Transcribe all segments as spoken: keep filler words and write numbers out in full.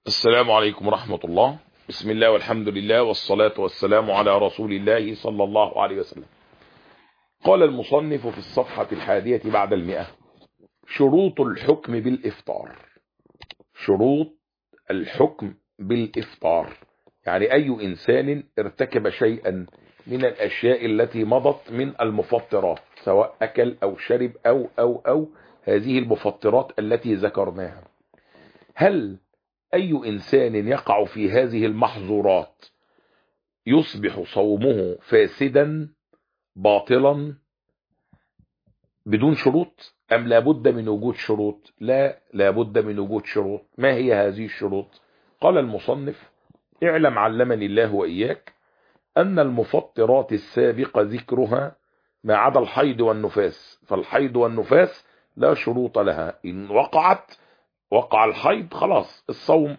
السلام عليكم ورحمة الله. بسم الله والحمد لله والصلاة والسلام على رسول الله صلى الله عليه وسلم. قال المصنف في الصفحة الحادية بعد المئة: شروط الحكم بالإفطار. شروط الحكم بالإفطار يعني أي إنسان ارتكب شيئا من الأشياء التي مضت من المفطرات، سواء أكل أو شرب أو أو أو هذه المفطرات التي ذكرناها، هل أي إنسان يقع في هذه المحظورات يصبح صومه فاسدا باطلا بدون شروط، أم لابد من وجود شروط؟ لا، لابد من وجود شروط. ما هي هذه الشروط؟ قال المصنف: اعلم علمني الله وإياك أن المفطرات السابق ذكرها ما عدا الحيض والنفاس، فالحيض والنفاس لا شروط لها، إن وقعت وقع الحيض خلاص الصوم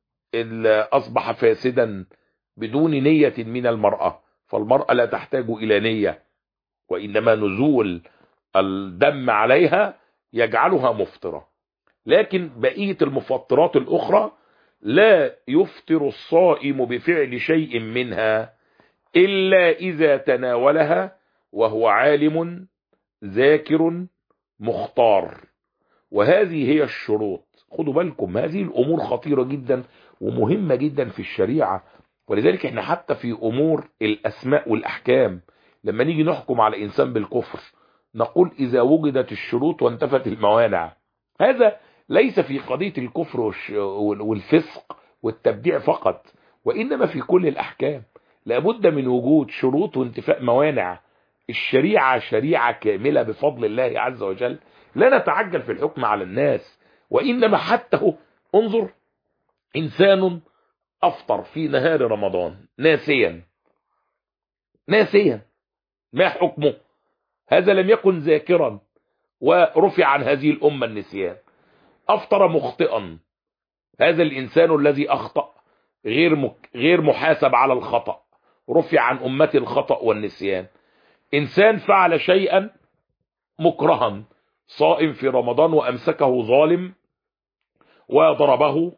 أصبح فاسدا بدون نية من المرأة، فالمرأة لا تحتاج إلى نية، وإنما نزول الدم عليها يجعلها مفطرة. لكن بقية المفطرات الأخرى لا يفطر الصائم بفعل شيء منها إلا إذا تناولها وهو عالم ذاكر مختار. وهذه هي الشروط. خدوا بالكم، هذه الأمور خطيرة جدا ومهمة جدا في الشريعة، ولذلك احنا حتى في أمور الأسماء والأحكام لما نيجي نحكم على إنسان بالكفر نقول إذا وجدت الشروط وانتفت الموانع. هذا ليس في قضية الكفر والفسق والتبديع فقط، وإنما في كل الأحكام لابد من وجود شروط وانتفاء موانع. الشريعة شريعة كاملة بفضل الله عز وجل، لا نتعجل في الحكم على الناس، وإنما حتى هو انظر، إنسان أفطر في نهار رمضان ناسيا ناسيا ما حكمه؟ هذا لم يكن ذاكرا ورفع عن هذه الأمة النسيان. أفطر مخطئا، هذا الإنسان الذي أخطأ غير مك... غير محاسب على الخطأ، رفع عن أمة الخطأ والنسيان. إنسان فعل شيئا مكرها، صائم في رمضان وأمسكه ظالم وضربه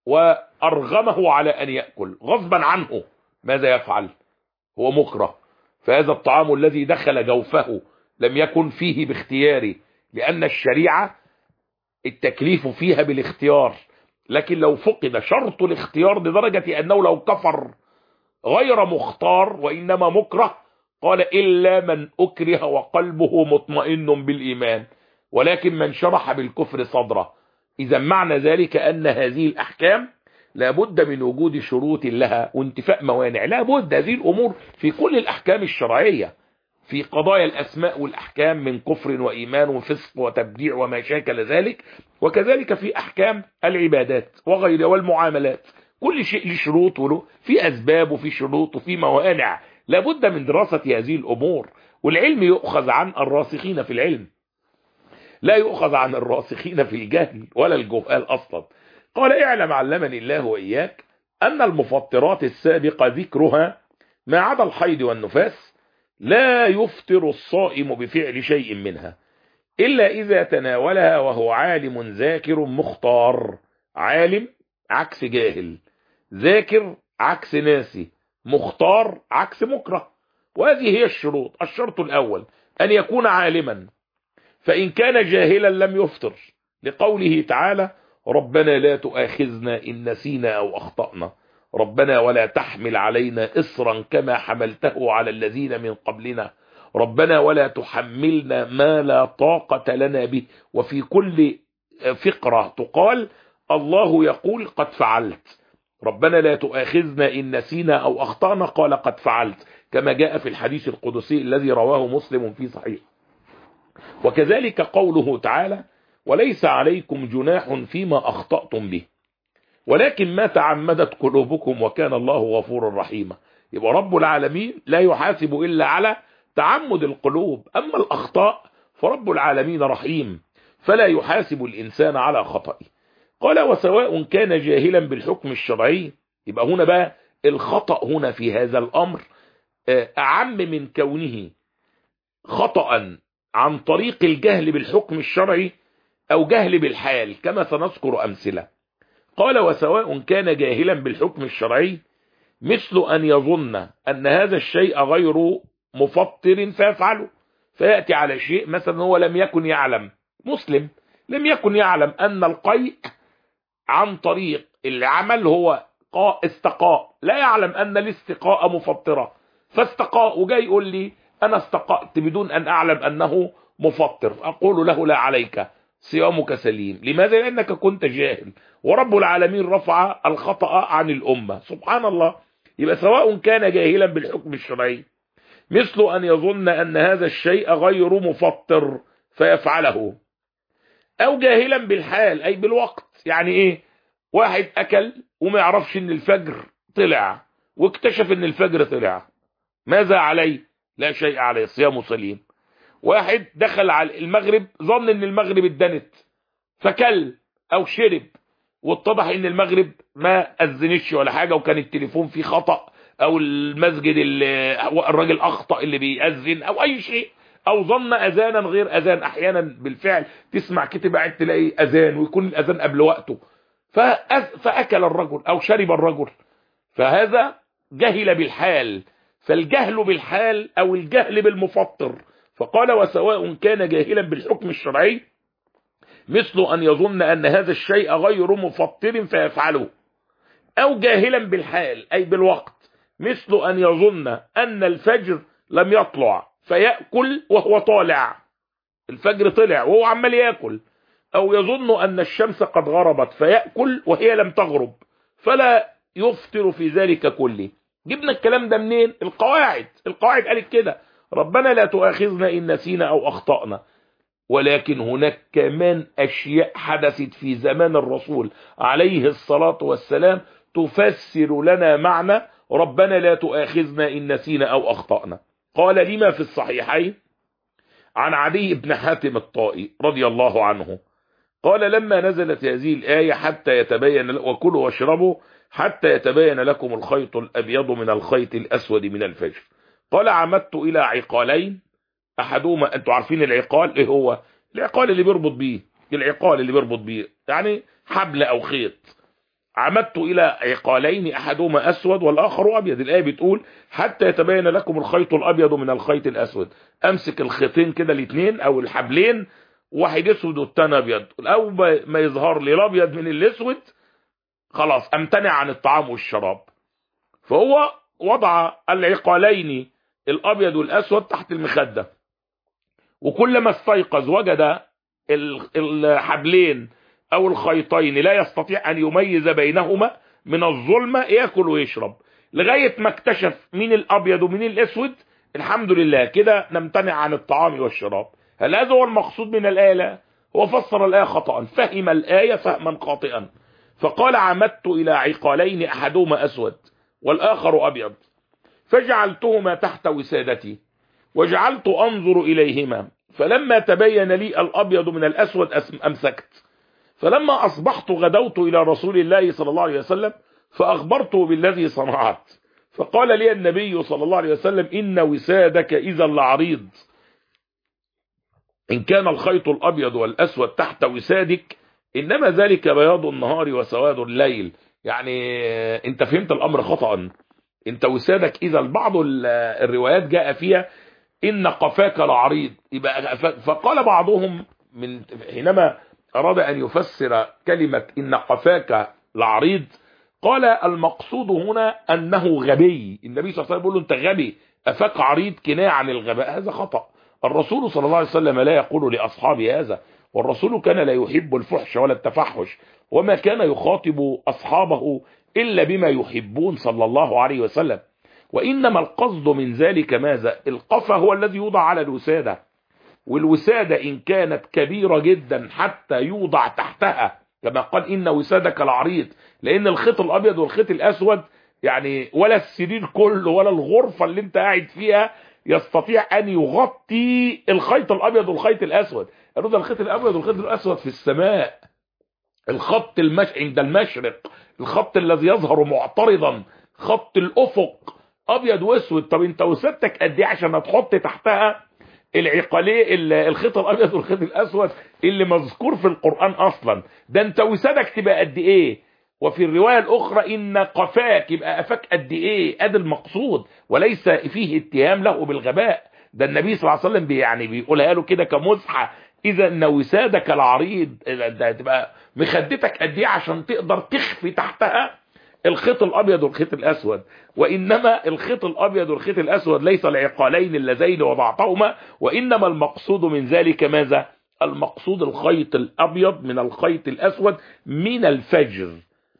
وأرغمه على أن يأكل غصبا عنه، ماذا يفعل؟ هو مكره، فهذا الطعام الذي دخل جوفه لم يكن فيه باختياره، لأن الشريعة التكليف فيها بالاختيار، لكن لو فقد شرط الاختيار لدرجة أنه لو كفر غير مختار وإنما مكره، قال إلا من أكره وقلبه مطمئن بالإيمان ولكن من شرح بالكفر صدره. إذا معنى ذلك أن هذه الأحكام لابد من وجود شروط لها وانتفاء موانع. لابد هذه الأمور في كل الأحكام الشرعية، في قضايا الأسماء والأحكام من كفر وإيمان وفسق وتبديع وما شاكل ذلك، وكذلك في أحكام العبادات وغيرها والمعاملات. كل شيء له شروط وله في أسباب وفي شروط وفي موانع، لابد من دراسة هذه الأمور. والعلم يؤخذ عن الراسخين في العلم، لا يؤخذ عن الراسخين في الجهل ولا الجهال أصلا. قال: اعلم علمني الله وإياك أن المفطرات السابقة ذكرها ما عدا الحيض والنفاس لا يفطر الصائم بفعل شيء منها إلا إذا تناولها وهو عالم ذاكر مختار. عالم عكس جاهل، ذاكر عكس ناسي، مختار عكس مكره. وهذه هي الشروط. الشرط الأول أن يكون عالما، فإن كان جاهلا لم يفطر، لقوله تعالى: ربنا لا تؤاخذنا إن نسينا أو أخطأنا، ربنا ولا تحمل علينا إصرا كما حملته على الذين من قبلنا، ربنا ولا تحملنا ما لا طاقة لنا به. وفي كل فقرة تقال الله يقول قد فعلت، ربنا لا تؤاخذنا إن نسينا أو أخطأنا، قال قد فعلت، كما جاء في الحديث القدسي الذي رواه مسلم في صحيح. وكذلك قوله تعالى: وليس عليكم جناح فيما أخطأتم به ولكن ما تعمدت قلوبكم وكان الله غفورا رحيما. يبقى رب العالمين لا يحاسب إلا على تعمد القلوب، أما الأخطاء فرب العالمين رحيم فلا يحاسب الإنسان على خطئه. قال: وسواء كان جاهلا بالحكم الشرعي. يبقى هنا بقى الخطأ هنا في هذا الأمر أعم من كونه خطأ عن طريق الجهل بالحكم الشرعي أو جهل بالحال، كما سنذكر أمثلة. قال وسواء كان جاهلا بالحكم الشرعي مثل أن يظن أن هذا الشيء غير مفطر فيفعله، فيأتي على شيء مثلا هو لم يكن يعلم، مسلم لم يكن يعلم أن القيء عن طريق العمل هو استقاء، لا يعلم أن الاستقاء مفطرة، فاستقاء وجاي يقول لي أنا استقأت بدون أن أعلم أنه مفطر، أقول له لا عليك صيامك سليم. لماذا؟ لأنك كنت جاهل، ورب العالمين رفع الخطأ عن الأمة سبحان الله. يبقى سواء كان جاهلا بالحكم الشرعي مثل أن يظن أن هذا الشيء غير مفطر فيفعله، أو جاهلا بالحال أي بالوقت. يعني إيه؟ واحد أكل وما يعرفش أن الفجر طلع، واكتشف أن الفجر طلع، ماذا عليه؟ لا شيء عليه، صيامه سليم. واحد دخل على المغرب ظن أن المغرب اتدنت فكل أو شرب، واتضح أن المغرب ما أذنتش ولا حاجة، وكان التليفون فيه خطأ، أو المسجد اللي الراجل أخطأ اللي بيأذن، أو أي شيء، أو ظن أذانا غير أذان. أحيانا بالفعل تسمع كتب قاعد تلاقي أذان ويكون الأذان قبل وقته، فأكل الرجل أو شرب الرجل، فهذا جهل بالحال. فالجهل بالحال أو الجهل بالمفطر. فقال وسواء كان جاهلا بالحكم الشرعي مثل أن يظن أن هذا الشيء غير مفطر فيفعله، أو جاهلا بالحال أي بالوقت مثل أن يظن أن الفجر لم يطلع فيأكل وهو طالع، الفجر طلع وهو عمال يأكل، أو يظن أن الشمس قد غربت فيأكل وهي لم تغرب، فلا يفطر في ذلك كله. جبنا الكلام ده منين؟ القواعد. القواعد قالت كده: ربنا لا تؤاخذنا إن نسينا أو أخطأنا. ولكن هناك كمان أشياء حدثت في زمان الرسول عليه الصلاة والسلام تفسر لنا معنى ربنا لا تؤاخذنا إن نسينا أو أخطأنا. قال لما في الصحيحين عن عدي بن حاتم الطائي رضي الله عنه قال: لما نزلت هذه الآية حتى يتبين وكلوا واشربوا حتى يتبين لكم الخيط الأبيض من الخيط الأسود من الفجر، قال: عمدت إلى عقالين أحدهما، أنتوا عارفين العقال إيه هو؟ العقال اللي بيربط بيه، العقال اللي بيربط بيه يعني حبل أو خيط. عمدت إلى عقالين أحدهما أسود والآخر أبيض. الآية بتقول حتى يتبين لكم الخيط الأبيض من الخيط الأسود. أمسك الخيطين كده الاثنين أو الحبلين، واحد أسود والتاني أبيض، أو ما يظهر لي الأبيض من الأسود خلاص أمتنع عن الطعام والشراب. فهو وضع العقالين الأبيض والأسود تحت المخدة، وكلما استيقظ وجد الحبلين أو الخيطين لا يستطيع أن يميز بينهما من الظلمة، يأكل ويشرب لغاية ما اكتشف من الأبيض ومن الأسود. الحمد لله كده نمتنع عن الطعام والشراب. هل هذا هو المقصود من الآية؟ لا، هو فسر الآية خطأ، فهم الآية فهما خاطئا. فقال: عمدت إلى عقالين أحدهما أسود والآخر أبيض فجعلتهما تحت وسادتي وجعلت أنظر إليهما، فلما تبين لي الأبيض من الأسود أمسكت، فلما أصبحت غدوت إلى رسول الله صلى الله عليه وسلم فأخبرته بالذي صنعت، فقال لي النبي صلى الله عليه وسلم: إن وسادك إذا لعريض، إن كان الخيط الأبيض والأسود تحت وسادك إنما ذلك بياض النهار وسواد الليل. يعني أنت فهمت الأمر خطأ، أنت وسادك إذا. بعض الروايات جاء فيها إن قفاك لعريض، يبقى فقال بعضهم من حينما أراد أن يفسر كلمة إن قفاك لعريض قال المقصود هنا أنه غبي. النبي صلى الله عليه وسلم يقول له أنت غبي، أفاك عريض كناية عن الغباء. هذا خطأ. الرسول صلى الله عليه وسلم لا يقول لأصحابه هذا، والرسول كان لا يحب الفحش ولا التفحش، وما كان يخاطب أصحابه إلا بما يحبون صلى الله عليه وسلم. وإنما القصد من ذلك ماذا؟ القفا هو الذي يوضع على الوسادة، والوسادة إن كانت كبيرة جدا حتى يوضع تحتها، كما قال إن وسادك العريض، لأن الخيط الأبيض والخيط الأسود يعني ولا السرير كله ولا الغرفة اللي انت قاعد فيها يستطيع أن يغطي الخيط الأبيض والخيط الأسود. الرد الخيط الأبيض والخيط الأسود في السماء، الخط المش عند المشرق، الخط الذي يظهر معترضا، خط الأفق أبيض وأسود. طب انت وسادتك قد ايه عشان هتحط تحتها العقاليه الخيط الأبيض والخيط الأسود اللي مذكور في القرآن أصلا؟ ده انت وسادك تبقى قد ايه؟ وفي الرواية الأخرى إن قفاك، يبقى قفاك قد إيه؟ قد المقصود، وليس فيه اتهام له بالغباء. ده النبي صلى الله عليه وسلم بي يعني بيقولها له كده كمزحة، إذا إن وسادك العريض، ده تبقى مخدتك قد إيه عشان تقدر تخفي تحتها الخيط الأبيض والخيط الأسود. وإنما الخيط الأبيض والخيط الأسود ليس العقالين اللذين وضعتهما، وإنما المقصود من ذلك ماذا؟ المقصود الخيط الأبيض من الخيط الأسود من الفجر.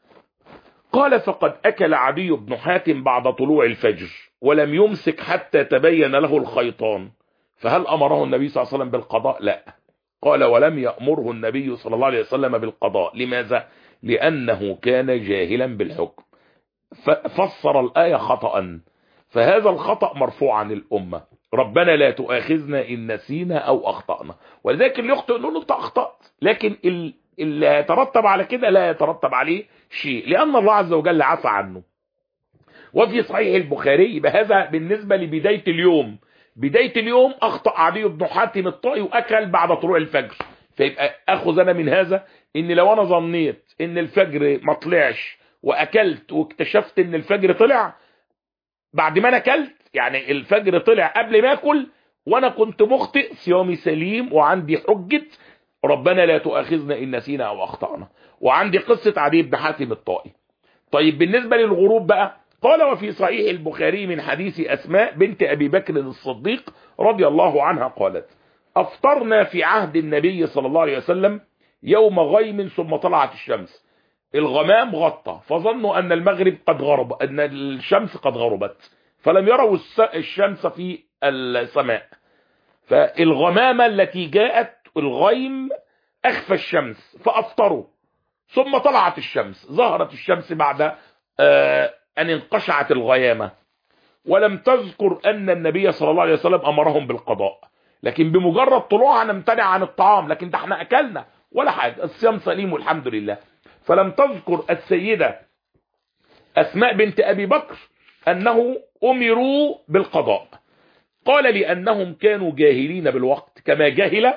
قال فقد أكل عدي بن حاتم بعد طلوع الفجر ولم يمسك حتى تبين له الخيطان، فهل أمره النبي صلى الله عليه وسلم بالقضاء؟ لا. قال ولم يأمره النبي صلى الله عليه وسلم بالقضاء. لماذا؟ لأنه كان جاهلا بالحكم، ففسر الآية خطأ، فهذا الخطأ مرفوع عن الأمة. ربنا لا تؤاخذنا إن نسينا أو أخطأنا، ولذلك اللي يخطئ نقول له أنت أخطأت، لكن اللي يترتب على كده لا يترتب عليه شيء، لأن الله عز وجل عفى عنه. وفي صحيح البخاري بهذا بالنسبة لبداية اليوم، بداية اليوم أخطأ عدي بن حاتم الطائي وأكل بعد طلوع الفجر، فيبقى أخذ أنا من هذا إن لو أنا ظنيت إن الفجر ما طلعش وأكلت واكتشفت إن الفجر طلع بعد ما أنا أكلت، يعني الفجر طلع قبل ما أكل وأنا كنت مخطئ، صيامي سليم وعندي حجة ربنا لا تؤاخذنا إن نسينا أو أخطأنا، وعندي قصة عدي بن حاتم الطائي. طيب بالنسبة للغروب بقى، قال وفي صحيح البخاري من حديث أسماء بنت أبي بكر الصديق رضي الله عنها قالت أفطرنا في عهد النبي صلى الله عليه وسلم يوم غيم ثم طلعت الشمس، الغمام غطى فظنوا أن المغرب قد غرب، أن الشمس قد غربت، فلم يروا الشمس في السماء، فالغمامة التي جاءت الغيم أخفى الشمس فأفطروا، ثم طلعت الشمس، ظهرت الشمس بعد آه أن انقشعت الغيامة، ولم تذكر أن النبي صلى الله عليه وسلم أمرهم بالقضاء، لكن بمجرد طلوعها نمتنع عن الطعام، لكن ده احنا أكلنا ولا حاجة، الصيام سليم والحمد لله. فلم تذكر السيدة أسماء بنت أبي بكر أنه أمروا بالقضاء. قال لأنهم كانوا جاهلين بالوقت كما جهل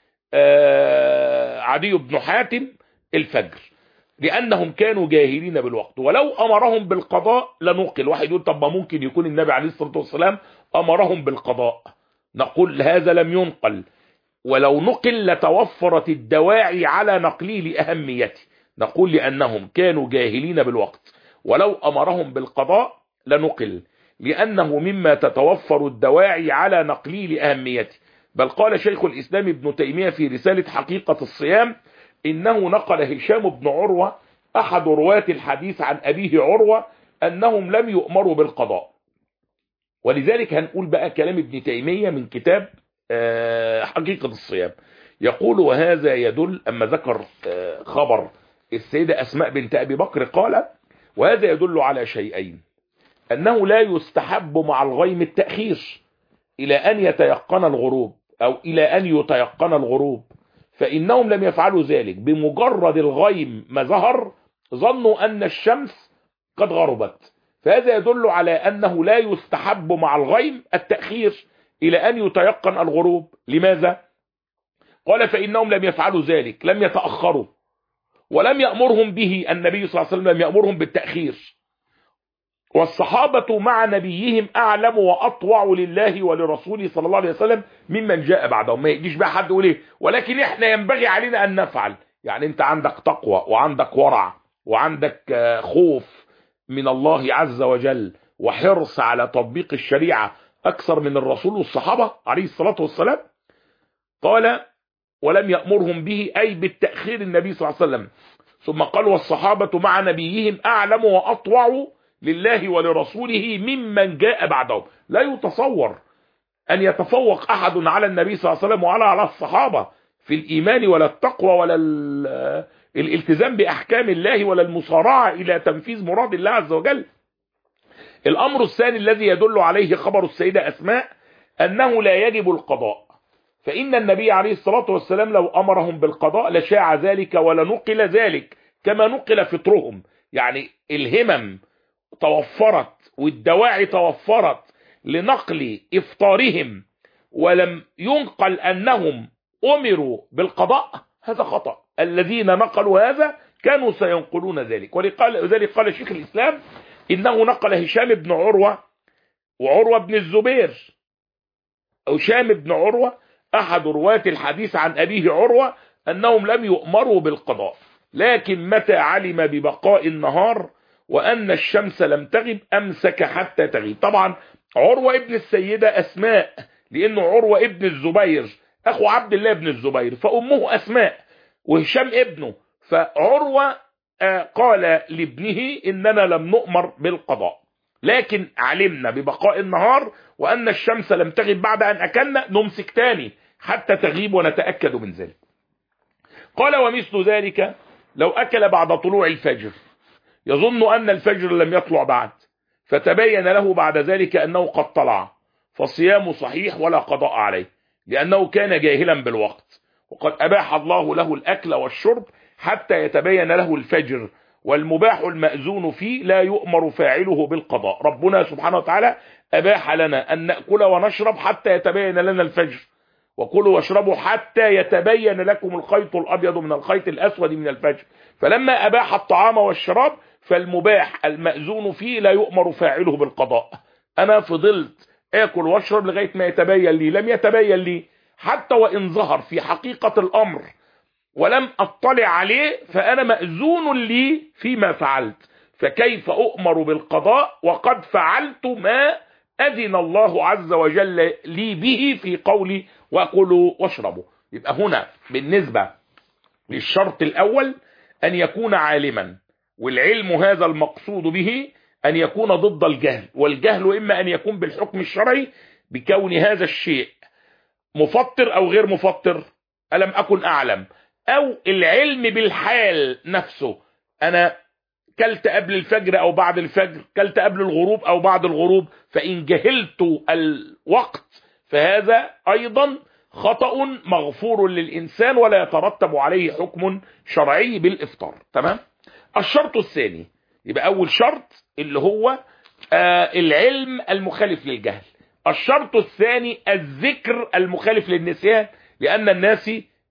آه عدي بن حاتم الفجر، لأنهم كانوا جاهلين بالوقت، ولو أمرهم بالقضاء لنقل. واحد يقول طب ما ممكن يكون النبي عليه الصلاة والسلام أمرهم بالقضاء، نقول هذا لم ينقل، ولو نقل لتوفرت الدواعي على نقله لأهميته، نقول لأنهم كانوا جاهلين بالوقت ولو أمرهم بالقضاء لنقل، لأنه مما تتوفر الدواعي على نقله لأهميته. بل قال شيخ الإسلام ابن تيمية في رسالة حقيقة الصيام إنه نقل هشام بن عروة أحد رواة الحديث عن أبيه عروة أنهم لم يؤمروا بالقضاء. ولذلك هنقول بقى كلام ابن تيمية من كتاب حقيقة الصيام، يقول وهذا يدل، أما ذكر خبر السيدة أسماء بنت أبي بكر قال وهذا يدل على شيئين: أنه لا يستحب مع الغيم التأخير إلى أن يتيقن الغروب أو إلى أن يتيقن الغروب، فإنهم لم يفعلوا ذلك، بمجرد الغيم ما ظهر ظنوا أن الشمس قد غربت، فهذا يدل على أنه لا يستحب مع الغيم التأخير إلى أن يتيقن الغروب. لماذا؟ قال فإنهم لم يفعلوا ذلك، لم يتأخروا، ولم يأمرهم به النبي صلى الله عليه وسلم، لم يأمرهم بالتأخير، والصحابة مع نبيهم أعلم وأطوع لله ولرسوله صلى الله عليه وسلم ممن جاء بعدهم. ما يجيش بقى حد يقول ايه ولكن احنا ينبغي علينا أن نفعل، يعني انت عندك تقوى وعندك ورع وعندك خوف من الله عز وجل وحرص على تطبيق الشريعة أكثر من الرسول والصحابة عليه الصلاة والسلام. قال ولم يأمرهم به أي بالتأخير النبي صلى الله عليه وسلم، ثم قال والصحابة مع نبيهم أعلم وأطوع لله ولرسوله ممن جاء بعدهم. لا يتصور أن يتفوق أحد على النبي صلى الله عليه وسلم وعلى على الصحابة في الإيمان ولا التقوى ولا الالتزام بأحكام الله ولا المصارعة إلى تنفيذ مراد الله عز وجل. الأمر الثاني الذي يدل عليه خبر السيدة أسماء أنه لا يجب القضاء، فإن النبي عليه الصلاة والسلام لو أمرهم بالقضاء لشاع ذلك ولنقل ذلك كما نقل فطرهم، يعني الهمم توفرت والدواعي توفرت لنقل إفطارهم ولم ينقل أنهم أمروا بالقضاء، هذا خطأ. الذين نقلوا هذا كانوا سينقلون ذلك. ولذلك قال شيخ الإسلام إنه نقل هشام بن عروة وعروة بن الزبير. هشام بن عروة أحد رواة الحديث عن أبيه عروة أنهم لم يؤمروا بالقضاء، لكن متى علم ببقاء النهار وأن الشمس لم تغب أمسك حتى تغيب. طبعا عروة ابن السيدة أسماء، لأنه عروة ابن الزبير أخو عبد الله بن الزبير، فأمه أسماء وهشام ابنه. فعروة قال لابنه إننا لم نؤمر بالقضاء، لكن علمنا ببقاء النهار وأن الشمس لم تغب بعد أن أكلنا نمسك تاني حتى تغيب ونتأكد من ذلك. قال ومثل ذلك لو أكل بعد طلوع الفجر يظن أن الفجر لم يطلع بعد، فتبين له بعد ذلك أنه قد طلع، فصيامه صحيح ولا قضاء عليه، لأنه كان جاهلا بالوقت، وقد أباح الله له الأكل والشرب حتى يتبين له الفجر، والمباح المأذون فيه لا يؤمر فاعله بالقضاء. ربنا سبحانه وتعالى أباح لنا أن نأكل ونشرب حتى يتبين لنا الفجر، وكلوا واشربوا حتى يتبين لكم الخيط الأبيض من الخيط الأسود من الفجر. فلما أباح الطعام والشراب فالمباح المأذون فيه لا يؤمر فاعله بالقضاء. أنا فضلت آكل واشرب لغاية ما يتبين لي، لم يتبين لي حتى وإن ظهر في حقيقة الأمر ولم أطلع عليه فأنا مأذون لي فيما فعلت، فكيف أؤمر بالقضاء وقد فعلت ما أذن الله عز وجل لي به في قولي وأكلوا واشربوا. يبقى هنا بالنسبة للشرط الأول أن يكون عالما، والعلم هذا المقصود به أن يكون ضد الجهل، والجهل إما أن يكون بالحكم الشرعي بكون هذا الشيء مفطر أو غير مفطر ألم أكن أعلم، أو العلم بالحال نفسه، أنا كلت قبل الفجر أو بعد الفجر، كلت قبل الغروب أو بعد الغروب، فإن جهلت الوقت فهذا أيضا خطأ مغفور للإنسان ولا يترتب عليه حكم شرعي بالإفطار. تمام. الشرط الثاني، يبقى أول شرط اللي هو آه العلم المخالف للجهل. الشرط الثاني الذكر المخالف للنسيان، لأن الناس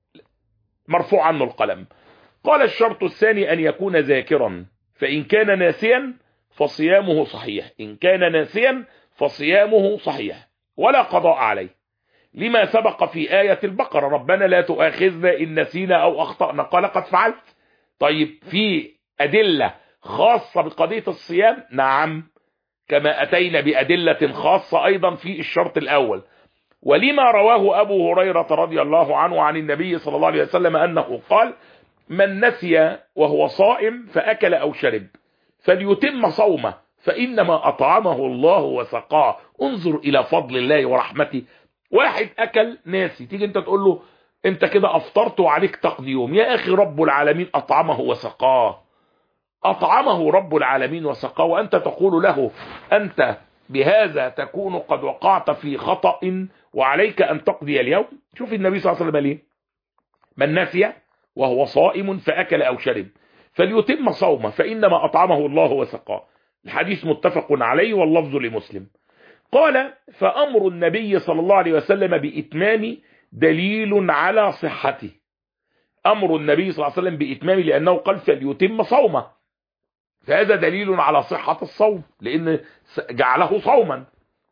مرفوع عنه القلم. قال الشرط الثاني أن يكون ذاكرا، فإن كان ناسيا فصيامه صحيح، إن كان ناسيا فصيامه صحيح ولا قضاء عليه، لما سبق في آية البقرة ربنا لا تؤاخذنا إن نسينا أو أخطأنا، قال قد فعلت. طيب في أدلة خاصة بقضية الصيام؟ نعم، كما أتينا بأدلة خاصة أيضا في الشرط الأول. ولما رواه أبو هريرة رضي الله عنه عن النبي صلى الله عليه وسلم أنه قال من نسي وهو صائم فأكل أو شرب فليتم صومه فإنما أطعمه الله وسقاه. انظر إلى فضل الله ورحمته. واحد أكل ناسي، تيجي أنت تقول له أنت كده أفطرت وعليك تقضي يوم. يا أخي رب العالمين أطعمه وسقاه، أطعمه رب العالمين وسقاه، وأنت تقول له أنت بهذا تكون قد وقعت في خطأ وعليك أن تقضي اليوم. شوف النبي صلى الله عليه وسلم ليه من نسي وهو صائم فأكل أو شرب فليتم صومه فإنما أطعمه الله وسقاه. الحديث متفق عليه واللفظ لمسلم. قال فأمر النبي صلى الله عليه وسلم بإتمام دليل على صحته. أمر النبي صلى الله عليه وسلم بإتمام لأنه قال فليتم صومه، فهذا دليل على صحة الصوم لأن جعله صوما.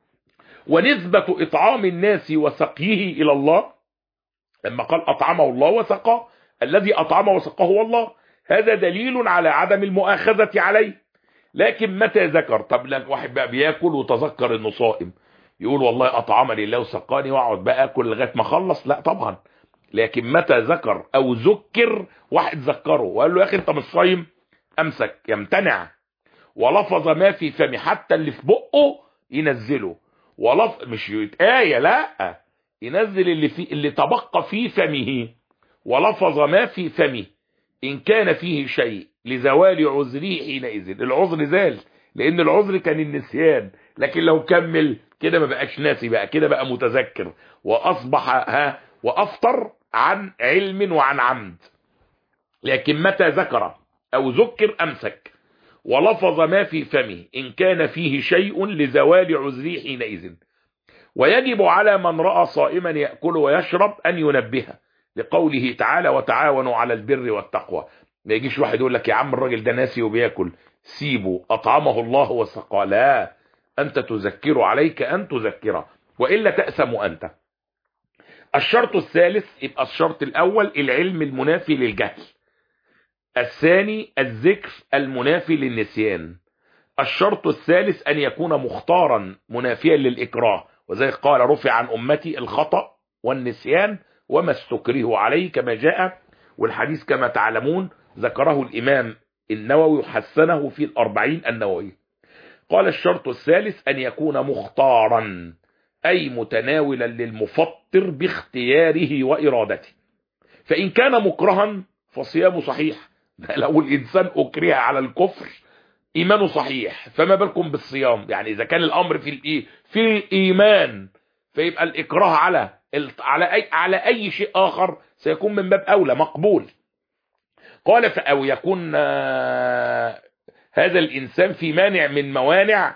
ونسبة إطعام الناس وسقيه إلى الله لما قال أطعمه الله وسقاه، الذي أطعمه وسقاه هو الله، هذا دليل على عدم المؤاخذة عليه. لكن متى ذكر؟ طب لك واحد بقى بياكل وتذكر انه صائم يقول والله أطعمني الله وسقاني واقعد بقى اكل لغايه ما اخلص؟ لا طبعا. لكن متى ذكر او ذكر، واحد ذكره وقال له يا اخي انت مش صايم، امسك يمتنع، ولفظ ما في فمه، حتى اللي في بقه ينزله، ولف مش آية لا، ينزل اللي في اللي تبقى في فمه، ولفظ ما في فمه إن كان فيه شيء لزوال عذره حينئذ. العذر زال لأن العذر كان النسيان، لكن لو كمل كده ما بقاش ناسي، بقى كده بقى متذكر وأصبح ها وأفطر عن علم وعن عمد. لكن متى ذكر أو ذكر أمسك، ولفظ ما في فمه إن كان فيه شيء لزوال عذره حينئذ. ويجب على من رأى صائما يأكل ويشرب أن ينبهه لقوله تعالى وتعاونوا على البر والتقوى. ما يجيش واحد يقول لك يا عم الراجل ده ناسي وبياكل، سيبه أطعمه الله وسقاه، لا، أنت تذكر عليك أن تذكره وإلا تأثم أنت. الشرط الثالث، يبقى الشرط الأول العلم المنافي للجهل، الثاني الذكر المنافي للنسيان، الشرط الثالث أن يكون مختارا منافيا للإكراه، وذلك قال رفع عن أمتي الخطأ والنسيان وما استكره عليه كما جاء، والحديث كما تعلمون ذكره الإمام النووي حسنه في الأربعين النووي. قال الشرط الثالث أن يكون مختارا، أي متناولا للمفطر باختياره وإرادته، فإن كان مكرها فصيامه صحيح. لو الإنسان أكره على الكفر إيمانه صحيح، فما بالكم بالصيام؟ يعني إذا كان الأمر في الإيه في الإيمان، فيبقى الإكراه على على أي على أي شيء آخر سيكون من باب أولى مقبول. قال أو يكون هذا الإنسان في مانع من موانع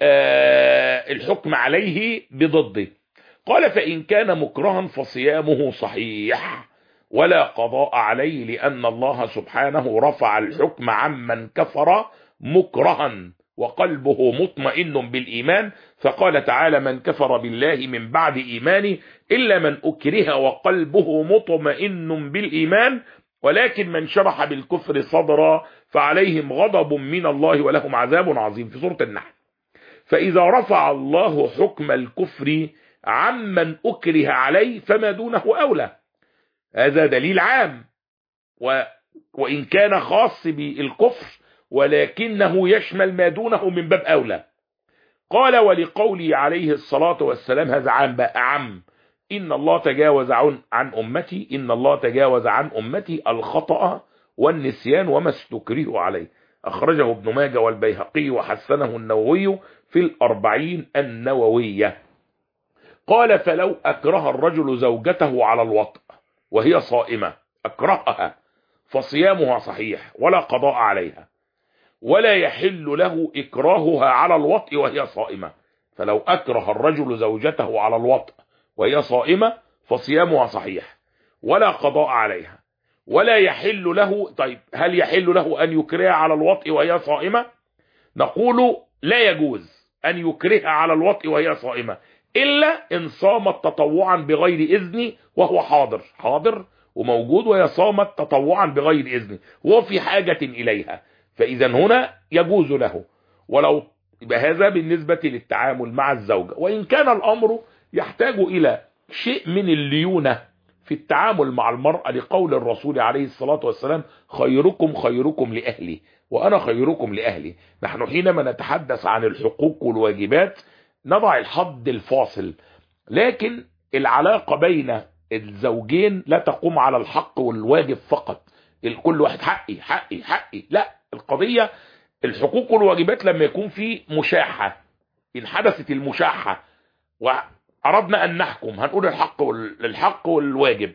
الحكم عليه بضده. قال فإن كان مكرها فصيامه صحيح ولا قضاء عليه، لأن الله سبحانه رفع الحكم عمن كفر مكرها وقلبه مطمئن بالإيمان، فقال تعالى من كفر بالله من بعد إيمانه إلا من أكره وقلبه مطمئن بالإيمان ولكن من شرح بالكفر صدرا فعليهم غضب من الله ولهم عذاب عظيم في سورة النحل. فإذا رفع الله حكم الكفر عمن أكره عليه فما دونه أولى، هذا دليل عام و... وإن كان خاص بالكفر ولكنه يشمل ما دونه من باب أولى. قال ولقوله عليه الصلاة والسلام، هذا عام بقى عام، إن الله تجاوز عن, عن أمتي إن الله تجاوز عن أمتي الخطأ والنسيان وما استكره عليه، أخرجه ابن ماجه والبيهقي وحسنه النووي في الأربعين النووية. قال فلو أكره الرجل زوجته على الوطء وهي صائمة، أكرهها، فصيامها صحيح ولا قضاء عليها، ولا يحل له إكراهها على الوطء وهي صائمة. فلو أكره الرجل زوجته على الوطء وهي صائمة فصيامها صحيح ولا قضاء عليها، ولا يحل له. طيب هل يحل له أن يكرهها على الوطء وهي صائمة؟ نقول لا يجوز أن يكرهها على الوطء وهي صائمة إلا إن صامت تطوعا بغير إذن وهو حاضر حاضر وموجود، وهي صامت تطوعا بغير إذن وهو في حاجة إليها، فإذا هنا يجوز له. ولو هذا بالنسبة للتعامل مع الزوجة. وإن كان الأمر يحتاج إلى شيء من الليونة في التعامل مع المرأة، لقول الرسول عليه الصلاة والسلام خيركم خيركم لأهلي وأنا خيركم لأهلي. نحن حينما نتحدث عن الحقوق والواجبات نضع الحد الفاصل، لكن العلاقة بين الزوجين لا تقوم على الحق والواجب فقط، كل واحد حقي حقي حقي، لا، القضية الحقوق والواجبات لما يكون في مشاحة، إن حدثت المشاحة وأردنا أن نحكم هنقول الحق والحق والواجب،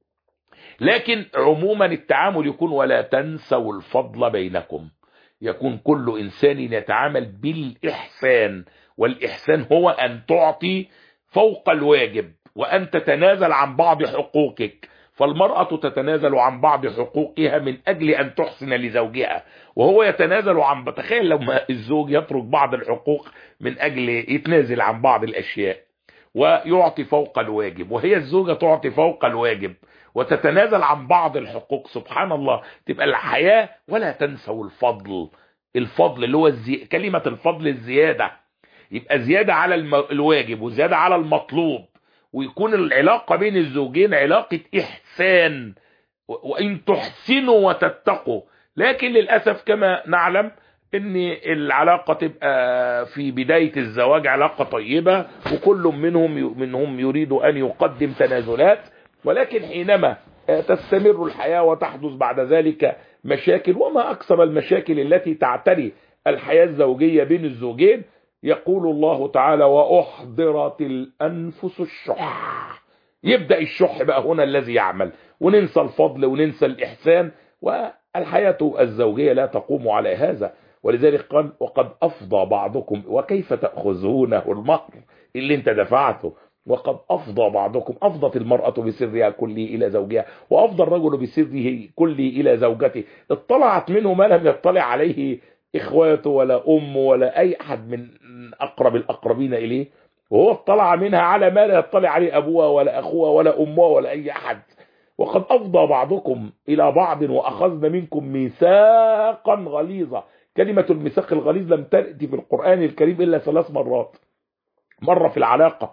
لكن عموما التعامل يكون ولا تنسوا الفضل بينكم، يكون كل إنسان يتعامل بالإحسان، والإحسان هو أن تعطي فوق الواجب وأن تتنازل عن بعض حقوقك. فالمرأة تتنازل عن بعض حقوقها من أجل أن تحسن لزوجها، وهو يتنازل عن، تخيل لما الزوج يترك بعض الحقوق من أجل يتنازل عن بعض الأشياء ويعطي فوق الواجب، وهي الزوجة تعطي فوق الواجب وتتنازل عن بعض الحقوق، سبحان الله، تبقى الحياة. ولا تنسوا الفضل، الفضل اللي هو الزي... كلمة الفضل الزيادة، يبقى زيادة على الم... الواجب وزيادة على المطلوب، ويكون العلاقة بين الزوجين علاقة إحسان، وإن تحسنوا وتتقوا. لكن للأسف كما نعلم ان العلاقة تبقى في بداية الزواج علاقة طيبة وكل منهم منهم يريد أن يقدم تنازلات، ولكن حينما تستمر الحياة وتحدث بعد ذلك مشاكل، وما أكثر المشاكل التي تعتري الحياة الزوجية بين الزوجين، يقول الله تعالى وأحضرت الأنفس الشح. يبدأ الشح بقى هنا الذي يعمل، وننسى الفضل وننسى الإحسان، والحياة الزوجية لا تقوم على هذا. ولذلك قال وقد أفضى بعضكم وكيف تأخذونه، المهر اللي انت دفعته وقد أفضى بعضكم، أفضت المرأة بسرها كله إلى زوجها، وأفضى الرجل بسره كله إلى زوجته، اطلعت منه ما لم يطلع عليه إخواته ولا أمه ولا أي أحد من أقرب الأقربين إليه، وهو اطلع منها على ما لا يطلع عليه أبوها ولا أخوها ولا أمها ولا أي أحد. وقد أفضى بعضكم إلى بعض وأخذنا منكم ميثاقا غليظا. كلمة الميثاق الغليظ لم تأتي في القرآن الكريم إلا ثلاث مرات. مرة في العلاقة،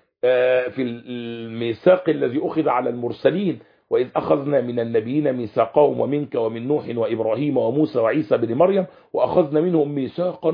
في الميثاق الذي أخذ على المرسلين، وإذ أخذنا من النبيين ميثاقهم ومنك ومن نوح وإبراهيم وموسى وعيسى بن مريم وأخذنا منهم ميثاقا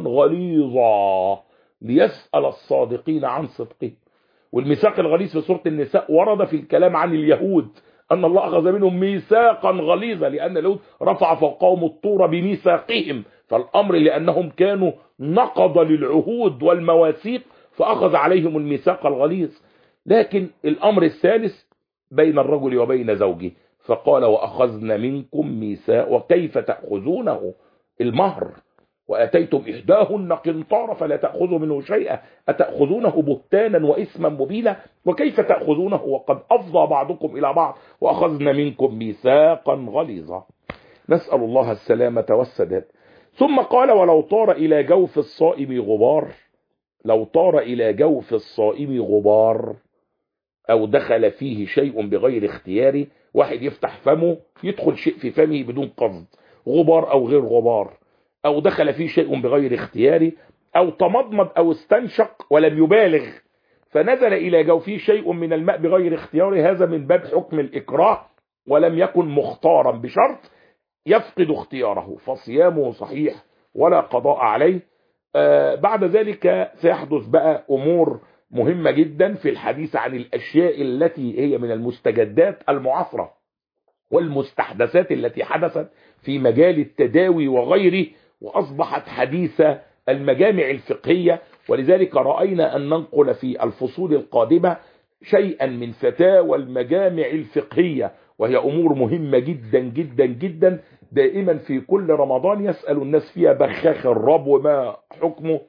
غليظا ليسأل الصادقين عن صدقهم. والميثاق الغليظ في سورة النساء ورد في الكلام عن اليهود أن الله أخذ منهم ميثاقا غليظا، لأن اليهود رفع فوقهم الطور بميثاقهم، فالأمر لأنهم كانوا نقض للعهود والمواثيق فأخذ عليهم الميثاق الغليظ. لكن الأمر الثالث بين الرجل وبين زوجه، فقال وأخذنا منكم ميثاق وكيف تأخذونه المهر وأتيتم إحداهن قنطارا فلا تأخذوا منه شيئا أتأخذونه بهتانا وإثما مبينا وكيف تأخذونه وقد أفضى بعضكم إلى بعض وأخذنا منكم ميثاقا غليظا. نسأل الله السلامة والسداد. ثم قال ولو طار إلى جوف الصائم غبار، لو طار إلى جوف الصائم غبار أو دخل فيه شيء بغير اختياره، واحد يفتح فمه يدخل شيء في فمه بدون قصد، غبار أو غير غبار، أو دخل فيه شيء بغير اختياره، أو تمضمض أو استنشق ولم يبالغ فنزل إلى جوفه شيء من الماء بغير اختياره، هذا من باب حكم الإكراه ولم يكن مختارا بشرط يفقد اختياره فصيامه صحيح ولا قضاء عليه. آه بعد ذلك سيحدث بقى أمور مهمة جدا في الحديث عن الأشياء التي هي من المستجدات المعاصرة والمستحدثات التي حدثت في مجال التداوي وغيره، وأصبحت حديثة المجامع الفقهية. ولذلك رأينا أن ننقل في الفصول القادمة شيئا من فتاوى المجامع الفقهية، وهي أمور مهمة جدا جدا جدا. دائما في كل رمضان يسأل الناس فيها بخاخ الربو ما حكمه،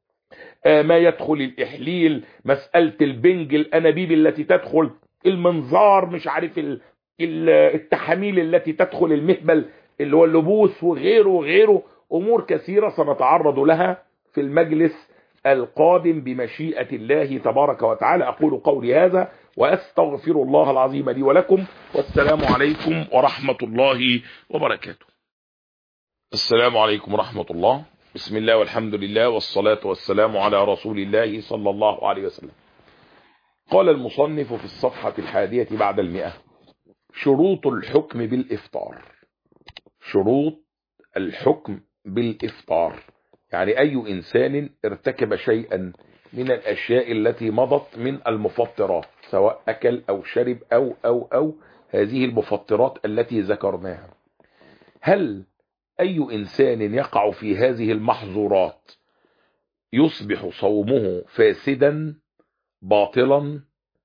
ما يدخل الإحليل، مسألة البنج، الأنابيب التي تدخل، المنظار، مش عارف التحاميل التي تدخل المهبل اللي هو اللبوس وغيره وغيره. أمور كثيرة سنتعرض لها في المجلس القادم بمشيئة الله تبارك وتعالى. أقول قولي هذا وأستغفر الله العظيم لي ولكم، والسلام عليكم ورحمة الله وبركاته. السلام عليكم ورحمة الله. بسم الله والحمد لله والصلاة والسلام على رسول الله صلى الله عليه وسلم. قال المصنف في الصفحة الحادية بعد المئة: شروط الحكم بالإفطار. شروط الحكم بالإفطار يعني أي إنسان ارتكب شيئا من الأشياء التي مضت من المفطرات، سواء أكل أو شرب أو أو أو هذه المفطرات التي ذكرناها، هل أي إنسان يقع في هذه المحظورات يصبح صومه فاسدا باطلا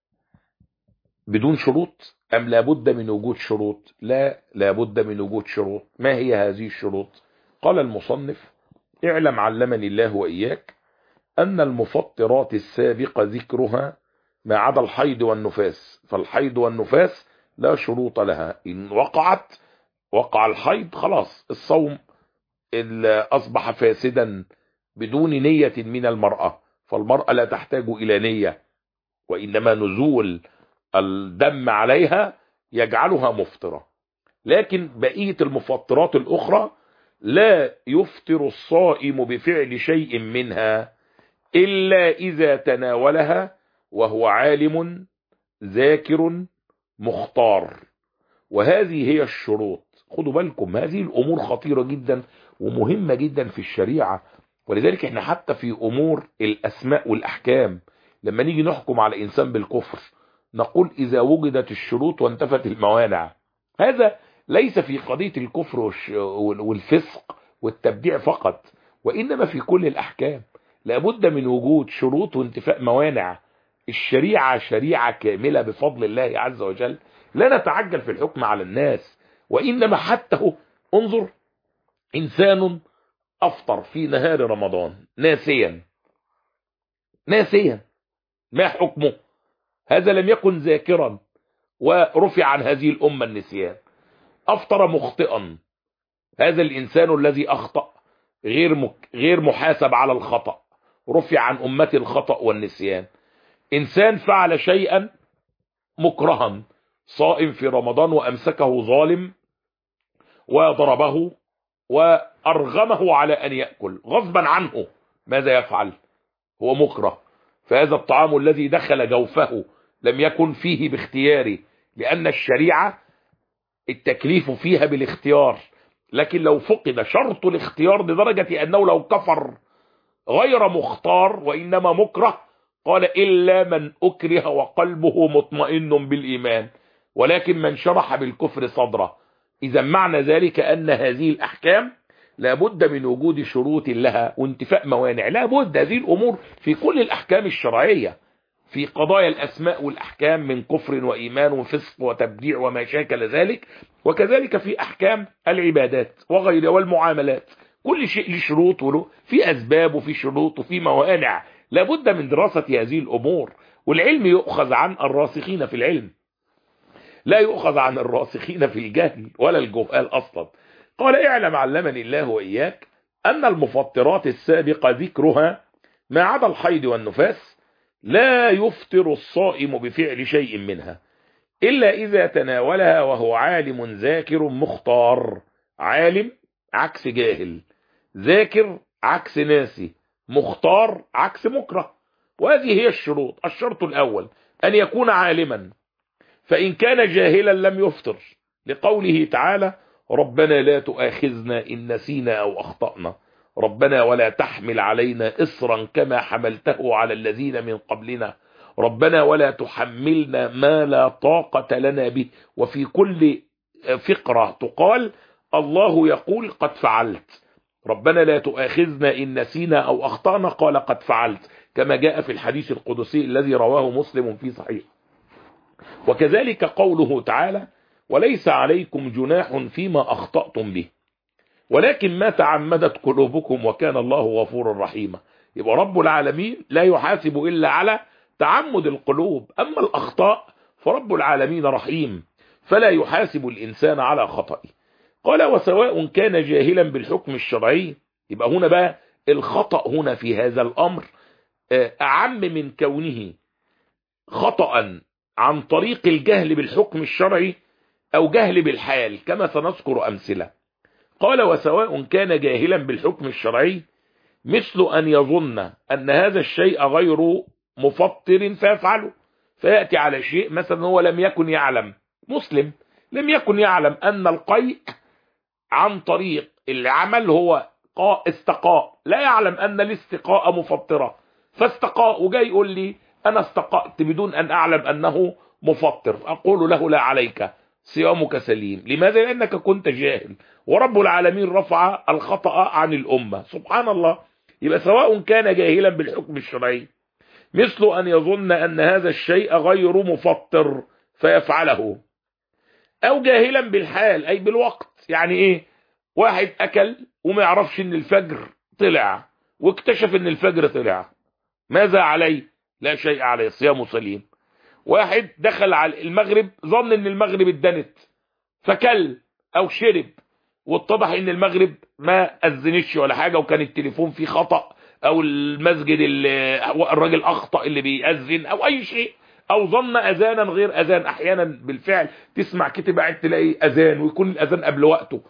بدون شروط، أم لابد من وجود شروط؟ لا، لابد من وجود شروط. ما هي هذه الشروط؟ قال المصنف: اعلم علمني الله وإياك أن المفطرات السابقة ذكرها ما عدا الحيض والنفاس، فالحيض والنفاس لا شروط لها، إن وقعت وقع الحيض خلاص الصوم أصبح فاسدا بدون نية من المرأة، فالمرأة لا تحتاج إلى نية، وإنما نزول الدم عليها يجعلها مفطرة. لكن بقية المفطرات الأخرى لا يفطر الصائم بفعل شيء منها إلا إذا تناولها وهو عالم ذاكر مختار، وهذه هي الشروط. خدوا بالكم، هذه الأمور خطيرة جدا ومهمة جدا في الشريعة. ولذلك احنا حتى في أمور الأسماء والأحكام لما نيجي نحكم على إنسان بالكفر نقول إذا وجدت الشروط وانتفت الموانع. هذا ليس في قضية الكفر والفسق والتبديع فقط، وإنما في كل الأحكام لابد من وجود شروط وانتفاء موانع. الشريعة شريعة كاملة بفضل الله عز وجل، لا نتعجل في الحكم على الناس، وإنما حتى هو انظر، إنسان أفطر في نهار رمضان ناسيا ناسيا ما حكمه؟ هذا لم يكن ذاكرا ورفع عن هذه الأمة النسيان. أفطر مخطئا، هذا الإنسان الذي أخطأ غير مك... غير محاسب على الخطأ، رفع عن أمة الخطأ والنسيان. إنسان فعل شيئا مكرها، صائم في رمضان وأمسكه ظالم وضربه وأرغمه على أن يأكل غصبا عنه، ماذا يفعل؟ هو مكره، فهذا الطعام الذي دخل جوفه لم يكن فيه باختياره، لأن الشريعة التكليف فيها بالاختيار، لكن لو فقد شرط الاختيار لدرجة أنه لو كفر غير مختار وإنما مكره، قال إلا من أكره وقلبه مطمئن بالإيمان، ولكن من شرح بالكفر صدره. إذا معنى ذلك أن هذه الأحكام لابد من وجود شروط لها وانتفاء موانع، لابد هذه الأمور في كل الأحكام الشرعية، في قضايا الأسماء والأحكام من كفر وإيمان وفسق وتبديع وما شاكل ذلك، وكذلك في أحكام العبادات وغيرها والمعاملات، كل شيء له شروط وله في أسباب وفي شروط وفي موانع، لابد من دراسة هذه الأمور. والعلم يؤخذ عن الراسخين في العلم، لا يؤخذ عن الراسخين في الجهل ولا الجهال أصلا. قال اعلم علمني الله وإياك أن المفطرات السابقة ذكرها ما عدا الحيض والنفاس لا يفطر الصائم بفعل شيء منها إلا إذا تناولها وهو عالم ذاكر مختار. عالم عكس جاهل، ذاكر عكس ناسي، مختار عكس مكره. وهذه هي الشروط. الشرط الأول أن يكون عالما، فإن كان جاهلا لم يفطر، لقوله تعالى ربنا لا تؤاخذنا إن نسينا أو أخطأنا، ربنا ولا تحمل علينا إصرا كما حملته على الذين من قبلنا، ربنا ولا تحملنا ما لا طاقة لنا به. وفي كل فقرة تقال الله يقول قد فعلت، ربنا لا تؤاخذنا إن نسينا أو أخطأنا، قال قد فعلت، كما جاء في الحديث القدسي الذي رواه مسلم في صحيح. وكذلك قوله تعالى وليس عليكم جناح فيما أخطأتم به ولكن ما تعمدت قلوبكم وكان الله غفورا رحيما. يبقى رب العالمين لا يحاسب إلا على تعمد القلوب، أما الأخطاء فرب العالمين رحيم فلا يحاسب الإنسان على خطئه. قال وسواء كان جاهلا بالحكم الشرعي، يبقى هنا بقى الخطأ هنا في هذا الأمر أعم من كونه خطأ عن طريق الجهل بالحكم الشرعي أو جهل بالحال كما سنذكر أمثلة. قال وسواء كان جاهلا بالحكم الشرعي مثل أن يظن أن هذا الشيء غير مفطر فيفعله، فيأتي على شيء مثلا هو لم يكن يعلم، مسلم لم يكن يعلم أن القيء عن طريق العمل هو استقاء، لا يعلم أن الاستقاء مفطرة، فاستقاء وجاي يقول لي أنا استقأت بدون أن أعلم أنه مفطر، أقول له لا عليك صيامك سليم. لماذا؟ لأنك كنت جاهل، ورب العالمين رفع الخطأ عن الأمة سبحان الله. يبقى سواء كان جاهلا بالحكم الشرعي مثل أن يظن أن هذا الشيء غير مفطر فيفعله، أو جاهلا بالحال أي بالوقت. يعني إيه؟ واحد أكل وما يعرفش أن الفجر طلع واكتشف أن الفجر طلع، ماذا عليه؟ لا شيء عليه، صيامه سليم. واحد دخل على المغرب ظن ان المغرب اتدنت فكل او شرب واتضح ان المغرب ما اذنش ولا حاجه وكان التليفون فيه خطأ او المسجد اللي الراجل اخطأ اللي بيأذن او اي شيء، او ظن اذانا غير اذان. احيانا بالفعل تسمع كتب بعد تلاقي اذان ويكون الاذان قبل وقته،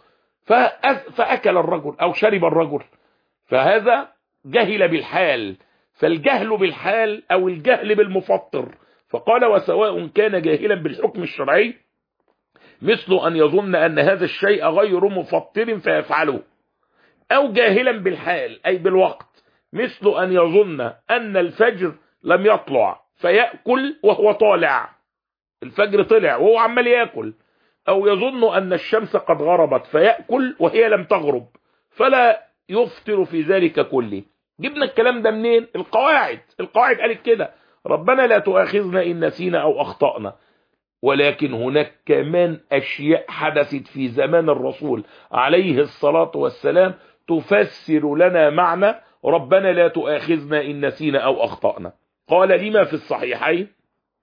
فاكل الرجل او شرب الرجل، فهذا جهل بالحال. فالجهل بالحال او الجهل بالمفطر. فقال وسواء كان جاهلا بالحكم الشرعي مثل أن يظن أن هذا الشيء غير مفطر فيفعله، أو جاهلا بالحال أي بالوقت مثل أن يظن أن الفجر لم يطلع فيأكل وهو طالع، الفجر طلع وهو عمال يأكل، أو يظن أن الشمس قد غربت فيأكل وهي لم تغرب فلا يفطر في ذلك كله. جبنا الكلام ده منين؟ القواعد. القواعد قالت كده ربنا لا تؤاخذنا إن نسينا أو أخطأنا. ولكن هناك كمان أشياء حدثت في زمان الرسول عليه الصلاة والسلام تفسر لنا معنى ربنا لا تؤاخذنا إن نسينا أو أخطأنا. قال لما في الصحيحين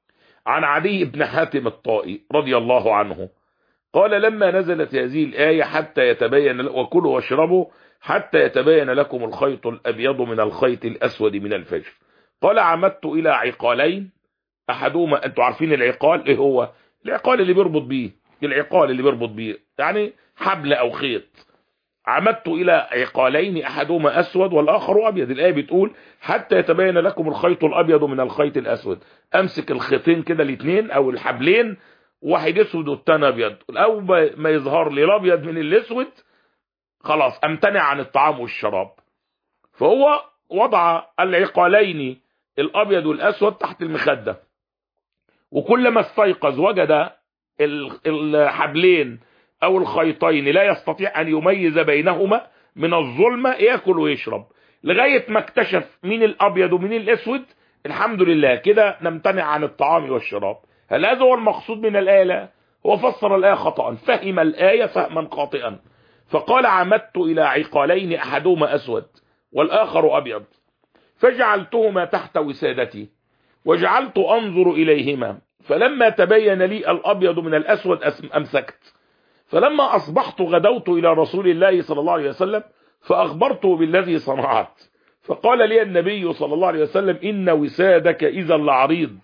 عن عدي بن حاتم الطائي رضي الله عنه قال لما نزلت هذه الآية حتى يتبين وكلوا واشربوا حتى يتبين لكم الخيط الأبيض من الخيط الأسود من الفجر، قال عمدت إلى عقالين أحدهما، أنتوا عارفين العقال إيه هو؟ العقال اللي بيربط بيه، العقال اللي بيربط بيه يعني حبل أو خيط. عمدت إلى عقالين أحدهما أسود والآخر أبيض. الآية بتقول حتى يتبين لكم الخيط الأبيض من الخيط الأسود. أمسك الخيطين كده الاثنين أو الحبلين، واحد اسود والتاني ابيض، او ما يظهر لي الابيض من الاسود خلاص امتنع عن الطعام والشراب. فهو وضع العقالين الابيض والاسود تحت المخده، وكلما استيقظ وجد الحبلين او الخيطين لا يستطيع ان يميز بينهما من الظلمه ياكل ويشرب، لغايه ما اكتشف مين الابيض ومين الاسود. الحمد لله كده نمتنع عن الطعام والشراب. هل هذا هو المقصود من الآية؟ لا، هو فسر الآية خطأ، فهم الآية فهما خاطئا، فقال عمدت إلى عقالين أحدهما أسود والآخر أبيض فجعلتهما تحت وسادتي وجعلت أنظر إليهما فلما تبين لي الأبيض من الأسود أمسكت، فلما أصبحت غدوت إلى رسول الله صلى الله عليه وسلم فأخبرته بالذي صنعت، فقال لي النبي صلى الله عليه وسلم إن وسادك إذا لعريض،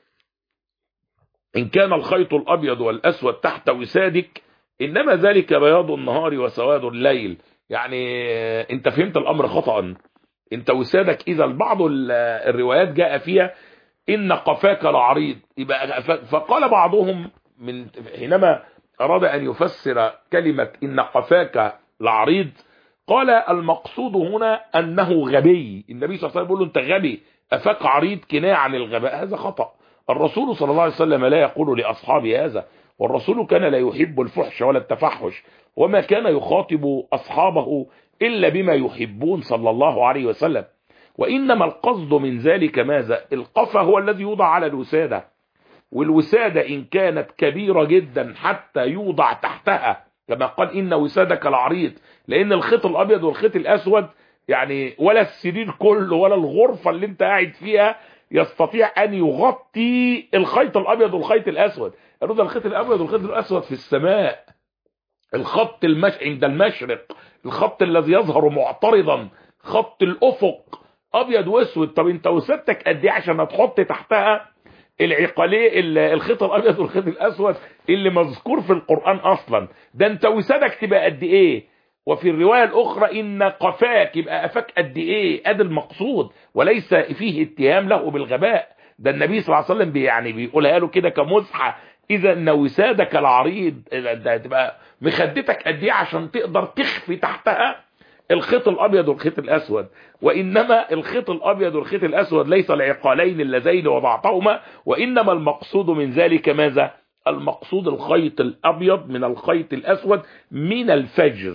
إن كان الخيط الأبيض والأسود تحت وسادك إنما ذلك بياض النهار وسواد الليل. يعني أنت فهمت الأمر خطأ، أنت وسادك إذا بعض الروايات جاء فيها إن قفاك لعريض، يبقى فقال بعضهم من حينما أراد أن يفسر كلمة إن قفاك لعريض قال المقصود هنا أنه غبي. النبي صلى الله عليه وسلم يقول له أنت غبي، أفاك عريض كناية عن الغباء، هذا خطأ. الرسول صلى الله عليه وسلم لا يقول لأصحابه هذا، والرسول كان لا يحب الفحش ولا التفحش، وما كان يخاطب أصحابه إلا بما يحبون صلى الله عليه وسلم. وإنما القصد من ذلك ماذا؟ القفا هو الذي يوضع على الوسادة، والوسادة إن كانت كبيرة جدا حتى يوضع تحتها كما قال إن وسادك العريض، لأن الخيط الأبيض والخيط الأسود يعني ولا السرير كله ولا الغرفة اللي انت قاعد فيها يستطيع أن يغطي الخيط الأبيض والخيط الأسود. الرد الخيط الأبيض والخيط الأسود في السماء، الخط المش... عند المشرق، الخط الذي يظهر معترضا، خط الأفق أبيض وأسود. طب انت وسادتك قد ايه عشان تحط تحتها العقاليه الخيط الأبيض والخيط الأسود اللي مذكور في القرآن أصلا؟ ده انت وسادك تبقى قد ايه؟ وفي الرواية الأخرى إن قفاك يبقى قفاك قد إيه؟ أدي المقصود، وليس فيه اتهام له بالغباء. ده النبي صلى الله عليه وسلم يعني بيقولها له كده كمزحة، إذا إن وسادك العريض، ده تبقى مخدتك قد إيه عشان تقدر تخفي تحتها الخيط الأبيض والخيط الأسود. وإنما الخيط الأبيض والخيط الأسود ليس العقالين اللذين وضعتهما، وإنما المقصود من ذلك ماذا؟ المقصود الخيط الأبيض من الخيط الأسود من الفجر.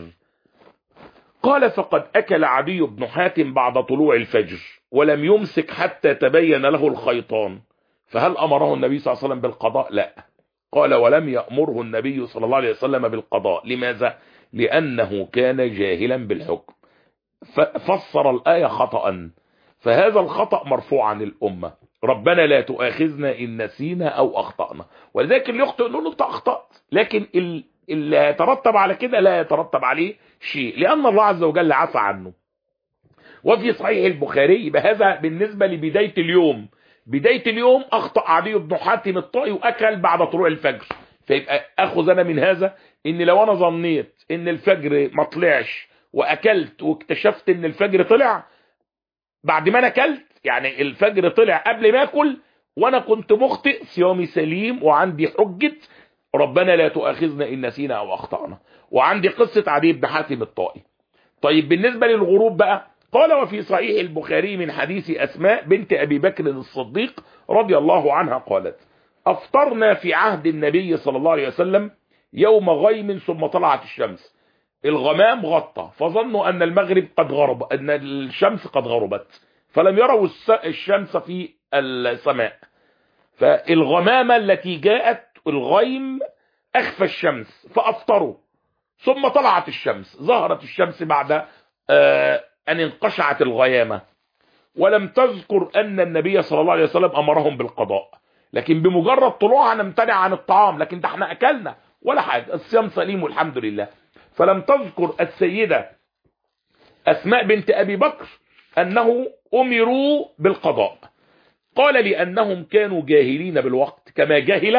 قال فقد أكل عدي بن حاتم بعد طلوع الفجر ولم يمسك حتى تبين له الخيطان، فهل أمره النبي صلى الله عليه وسلم بالقضاء؟ لا. قال ولم يأمره النبي صلى الله عليه وسلم بالقضاء. لماذا؟ لأنه كان جاهلا بالحكم، ففسر الآية خطأ، فهذا الخطأ مرفوع عن الأمة. ربنا لا تؤاخذنا إن نسينا أو أخطأنا، ولذلك اللي يخطئ نقول له أنت أخطأت، لكن اللي يترتب على كده لا يترتب عليه شيء، لأن الله عز وجل عفى عنه. وفي صحيح البخاري بهذا بالنسبة لبداية اليوم، بداية اليوم أخطأ عدي بن حاتم الطائي وأكل بعد طلوع الفجر، فيبقى أخذ أنا من هذا إن لو أنا ظنيت إن الفجر ما طلعش وأكلت واكتشفت إن الفجر طلع بعد ما أنا أكلت، يعني الفجر طلع قبل ما أكل وأنا كنت مخطئ، صيامي سليم وعندي حجة ربنا لا تؤاخذنا إن نسينا أو أخطأنا، وعندي قصة عدي بن حاتم الطائي. طيب بالنسبة للغروب بقى، قال وفي صحيح البخاري من حديث أسماء بنت أبي بكر الصديق رضي الله عنها قالت أفطرنا في عهد النبي صلى الله عليه وسلم يوم غيم ثم طلعت الشمس، الغمام غطى فظنوا أن المغرب قد غرب، أن الشمس قد غربت، فلم يروا الشمس في السماء، فالغمامة التي جاءت الغيم أخفى الشمس فأفطروا، ثم طلعت الشمس، ظهرت الشمس بعد آه أن انقشعت الغيامة، ولم تذكر أن النبي صلى الله عليه وسلم أمرهم بالقضاء. لكن بمجرد طلوعها نمتنع عن الطعام، لكن ده احنا اكلنا ولا حاجه، الصيام سليم والحمد لله. فلم تذكر السيده اسماء بنت ابي بكر انه امروا بالقضاء. قال لانهم كانوا جاهلين بالوقت كما جهل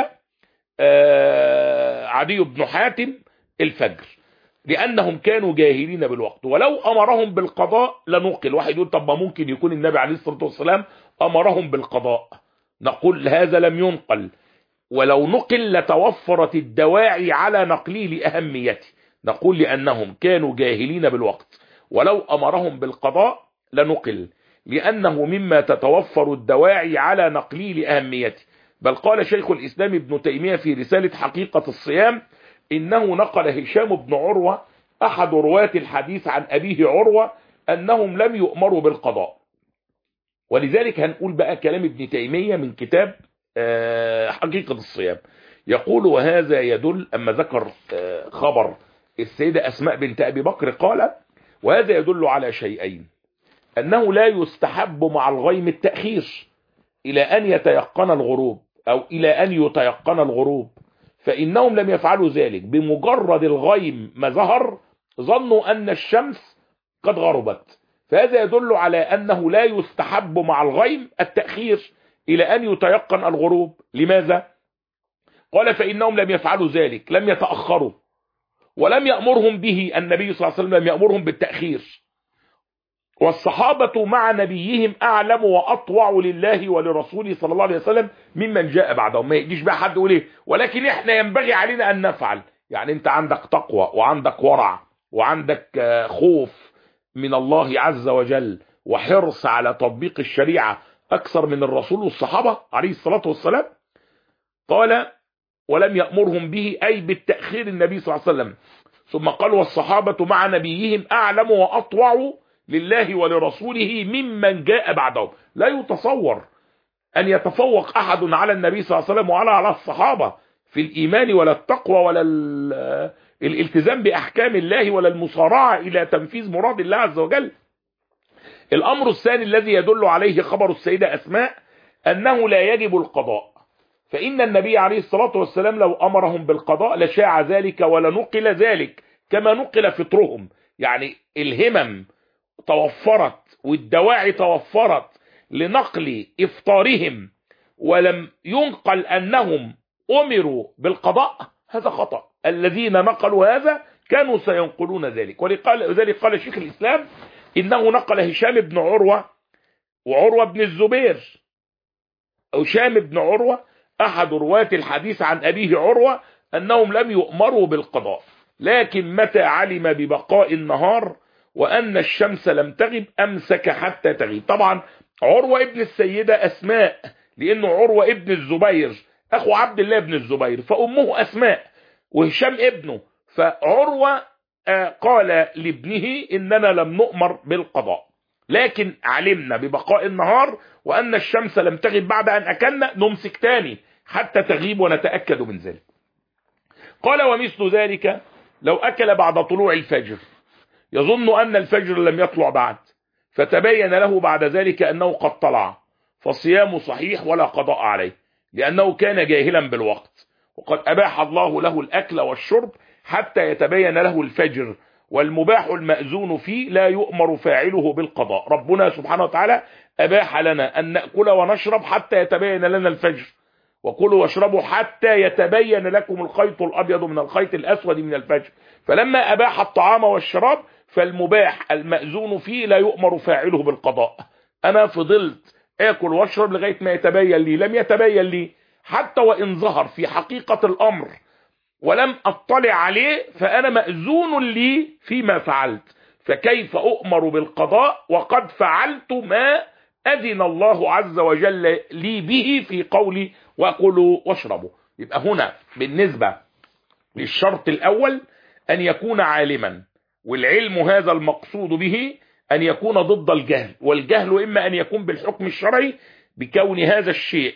عدي بن حاتم الفجر، لانهم كانوا جاهلين بالوقت، ولو امرهم بالقضاء لنقل. واحد يقول طب ما ممكن يكون النبي عليه الصلاه والسلام امرهم بالقضاء، نقول هذا لم ينقل، ولو نقل لتوفرت الدواعي على نقله لاهميته. نقول لانهم كانوا جاهلين بالوقت ولو امرهم بالقضاء لنقل، لانه مما تتوفر الدواعي على نقله لاهميته. بل قال شيخ الاسلام ابن تيميه في رساله حقيقه الصيام انه نقل هشام بن عروه احد رواة الحديث عن ابيه عروه انهم لم يؤمروا بالقضاء. ولذلك هنقول بقى كلام ابن تيميه من كتاب حقيقه الصيام، يقول وهذا يدل، اما ذكر خبر السيده اسماء بنت ابي بكر قال وهذا يدل على شيئين: انه لا يستحب مع الغيم التاخير الى ان يتيقن الغروب او الى ان يتيقن الغروب، فانهم لم يفعلوا ذلك، بمجرد الغيم ما ظهر ظنوا ان الشمس قد غربت، فهذا يدل على انه لا يستحب مع الغيم التاخير الى ان يتيقن الغروب. لماذا؟ قال فانهم لم يفعلوا ذلك، لم يتاخروا، ولم يامرهم به النبي صلى الله عليه وسلم، لم يامرهم بالتاخير، والصحابة مع نبيهم أعلم وأطوع لله ولرسوله صلى الله عليه وسلم ممن جاء بعدهم. ما يجيش بقى حد يقول ايه ولكن احنا ينبغي علينا أن نفعل. يعني انت عندك تقوى وعندك ورع وعندك خوف من الله عز وجل وحرص على تطبيق الشريعة أكثر من الرسول والصحابة عليه الصلاة والسلام. قال ولم يأمرهم به أي بالتأخير النبي صلى الله عليه وسلم. ثم قال والصحابة مع نبيهم أعلم وأطوع لله ولرسوله ممن جاء بعدهم. لا يتصور أن يتفوق أحد على النبي صلى الله عليه وسلم وعلى على الصحابة في الإيمان ولا التقوى ولا الالتزام بأحكام الله ولا المصارعة إلى تنفيذ مراد الله عز وجل. الأمر الثاني الذي يدل عليه خبر السيدة أسماء أنه لا يجب القضاء، فإن النبي عليه الصلاة والسلام لو أمرهم بالقضاء لشاع ذلك ولنقل ذلك كما نقل فطرهم. يعني الهمم توفرت والدواعي توفرت لنقل إفطارهم ولم ينقل أنهم أمروا بالقضاء، هذا خطأ. الذين نقلوا هذا كانوا سينقلون ذلك. ولذلك قال شيخ الإسلام إنه نقل هشام بن عروة وعروة بن الزبير. هشام بن عروة أحد رواة الحديث عن أبيه عروة أنهم لم يؤمروا بالقضاء، لكن متى علم ببقاء النهار وأن الشمس لم تغب أمسك حتى تغيب. طبعا عروة ابن السيدة أسماء، لأنه عروة ابن الزبير أخو عبد الله بن الزبير، فأمه أسماء وهشام ابنه. فعروة قال لابنه إننا لم نؤمر بالقضاء، لكن علمنا ببقاء النهار وأن الشمس لم تغب بعد أن أكلنا نمسك تاني حتى تغيب ونتأكد من ذلك. قال ومثل ذلك لو أكل بعد طلوع الفجر يظن أن الفجر لم يطلع بعد، فتبين له بعد ذلك أنه قد طلع، فصيامه صحيح ولا قضاء عليه، لأنه كان جاهلا بالوقت، وقد أباح الله له الأكل والشرب حتى يتبين له الفجر، والمباح المأذون فيه لا يؤمر فاعله بالقضاء. ربنا سبحانه وتعالى أباح لنا أن نأكل ونشرب حتى يتبين لنا الفجر، وكلوا واشربوا حتى يتبين لكم الخيط الأبيض من الخيط الأسود من الفجر. فلما أباح الطعام والشراب فالمباح المأذون فيه لا يؤمر فاعله بالقضاء. أنا فضلت آكل واشرب لغاية ما يتبين لي، لم يتبين لي حتى وإن ظهر في حقيقة الأمر ولم أطلع عليه فأنا مأذون لي فيما فعلت، فكيف أؤمر بالقضاء وقد فعلت ما أذن الله عز وجل لي به في قولي وكلوا واشربوا. يبقى هنا بالنسبة للشرط الأول أن يكون عالما، والعلم هذا المقصود به أن يكون ضد الجهل، والجهل إما أن يكون بالحكم الشرعي بكون هذا الشيء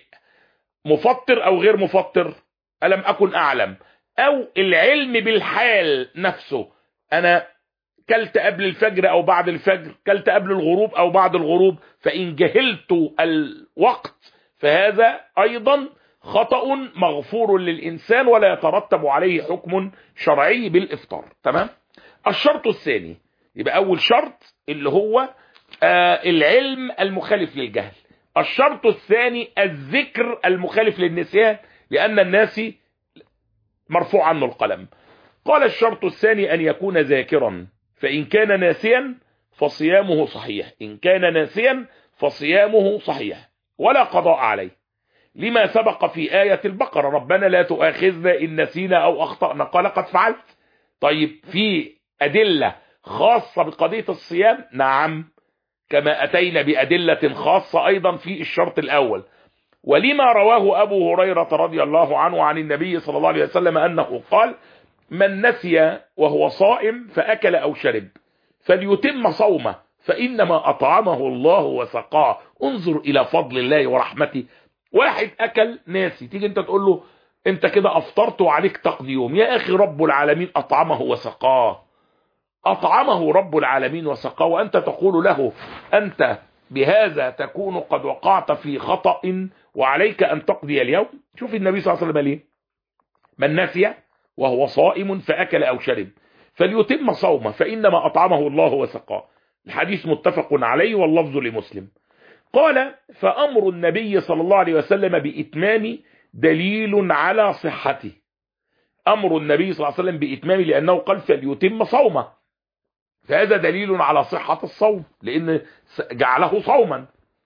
مفطر أو غير مفطر ألم أكن أعلم، أو العلم بالحال نفسه، أنا كلت قبل الفجر أو بعد الفجر، كلت قبل الغروب أو بعد الغروب، فإن جهلت الوقت فهذا أيضا خطأ مغفور للإنسان ولا يترتب عليه حكم شرعي بالإفطار. تمام. الشرط الثاني، يبقى أول شرط اللي هو آه العلم المخالف للجهل. الشرط الثاني الذكر المخالف للنسيان، لأن الناس مرفوع عنه القلم. قال الشرط الثاني أن يكون ذاكرا، فإن كان ناسيا فصيامه صحيح، إن كان ناسيا فصيامه صحيح ولا قضاء عليه، لما سبق في آية البقرة: ربنا لا تؤاخذنا إن نسينا أو أخطأنا، قال قد فعلت. طيب في أدلة خاصة بقضية الصيام؟ نعم، كما أتينا بأدلة خاصة أيضا في الشرط الأول. ولما رواه أبو هريرة رضي الله عنه عن النبي صلى الله عليه وسلم أنه قال: من نسي وهو صائم فأكل أو شرب فليتم صومه فإنما أطعمه الله وسقاه. انظر إلى فضل الله ورحمته. واحد أكل ناسي، تيجي أنت تقول له أنت كده أفطرت وعليك تقضي يوم. يا أخي رب العالمين أطعمه وسقاه، أطعمه رب العالمين وسقاه، وأنت تقول له أنت بهذا تكون قد وقعت في خطأ وعليك أن تقضي اليوم. شوف النبي صلى الله عليه وسلم ليه: من نسي وهو صائم فأكل أو شرب فليتم صومه فإنما أطعمه الله وسقاه. الحديث متفق عليه واللفظ لمسلم. قال: فأمر النبي صلى الله عليه وسلم بإتمام دليل على صحته. أمر النبي صلى الله عليه وسلم بإتمام لأنه قال فليتم صومه، فهذا دليل على صحة الصوم لأن جعله صوما.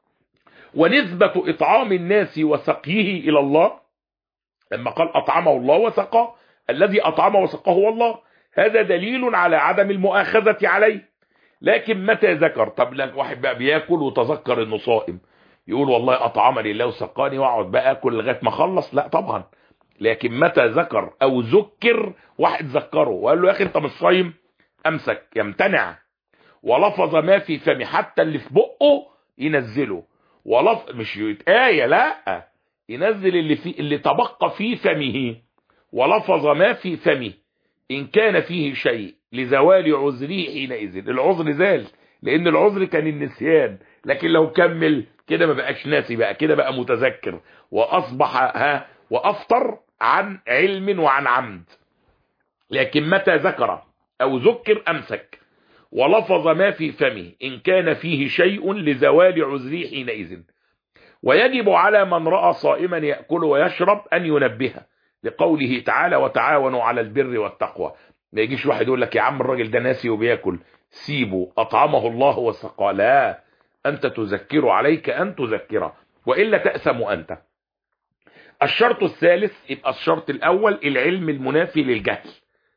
ونسبة إطعام الناس وسقيه إلى الله، لما قال أطعمه الله وسقاه، الذي أطعمه وسقاه هو الله، هذا دليل على عدم المؤاخذة عليه. لكن متى ذكر؟ طب لك واحد بقى بياكل وتذكر انه صائم، يقول والله أطعمني الله وسقاني واقعد بقى اكل لغايه ما اخلص؟ لا طبعا. لكن متى ذكر او ذكر، واحد ذكره وقال له يا اخي انت مش صايم، امسك، يمتنع. ولفظ ما في فمه، حتى اللي في بقه ينزله، ولف مش آية، لا، ينزل اللي في اللي تبقى في فمه. ولفظ ما في فمه إن كان فيه شيء لزوال عذره حينئذ. العذر زال، لأن العذر كان النسيان، لكن لو كمل كده ما بقاش ناسي، بقى كده بقى متذكر، وأصبح ها وأفطر عن علم وعن عمد. لكن متى ذكر أو ذكر أمسك. ولفظ ما في فمه إن كان فيه شيء لزوال عذره حينئذ. ويجب على من رأى صائما يأكل ويشرب أن ينبهه، لقوله تعالى: وتعاونوا على البر والتقوى. ما يجيش واحد يقول لك يا عم الراجل ده ناسي وبياكل، سيبه، أطعمه الله وسقاه. لا، أنت تذكره، عليك أن تذكره، وإلا تأثم أنت. الشرط الثالث، يبقى الشرط الأول العلم المنافي للجهل،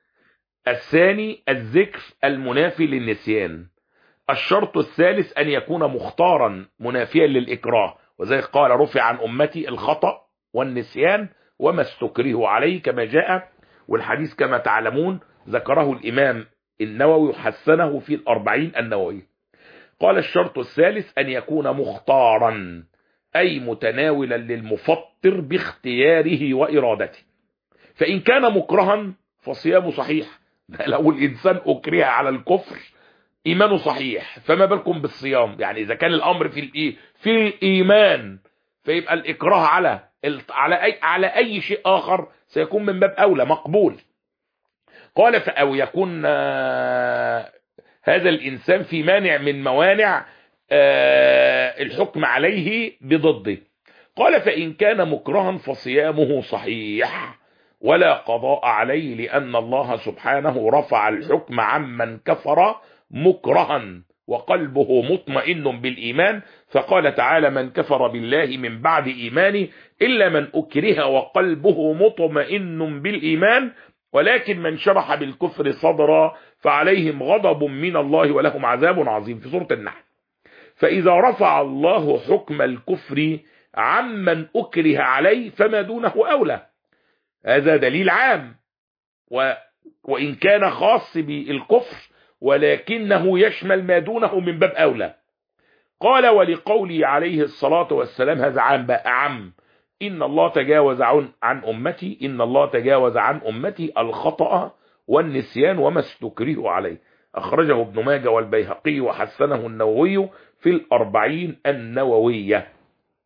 الثاني الذكر المنافي للنسيان، الشرط الثالث أن يكون مختارا منافيا للإكراه. وذلك قال: رفع عن أمتي الخطأ والنسيان وما استكرهوا عليه، كما جاء. والحديث كما تعلمون ذكره الإمام النووي حسنه في الأربعين النووي. قال: الشرط الثالث أن يكون مختارا، أي متناولا للمفطر باختياره وإرادته. فإن كان مكرها فصيامه صحيح. لو الإنسان أكره على الكفر إيمانه صحيح، فما بالكم بالصيام؟ يعني إذا كان الأمر في الإيه في الإيمان، فيبقى الإكراه على على أي على أي شيء آخر سيكون من باب أولى مقبول. قال: أو يكون هذا الإنسان في مانع من موانع الحكم عليه بضده. قال: فإن كان مكرها فصيامه صحيح ولا قضاء عليه، لأن الله سبحانه رفع الحكم عمن كفر مكرها وقلبه مطمئن بالإيمان، فقال تعالى: من كفر بالله من بعد إيمانه إلا من أكره وقلبه مطمئن بالإيمان، ولكن من شرح بالكفر صدرا فعليهم غضب من الله ولهم عذاب عظيم، في سورة النحل. فإذا رفع الله حكم الكفر عمن أكره عليه فما دونه أولى. هذا دليل عام، و... وإن كان خاص بالكفر ولكنه يشمل ما دونه من باب أولى. قال: ولقوله عليه الصلاة والسلام، هذا عام بقى عام: إن الله تجاوز عن, عن أمتي إن الله تجاوز عن أمتي الخطأ والنسيان وما استكرهوا عليه. أخرجه ابن ماجه والبيهقي وحسنه النووي في الأربعين النووية.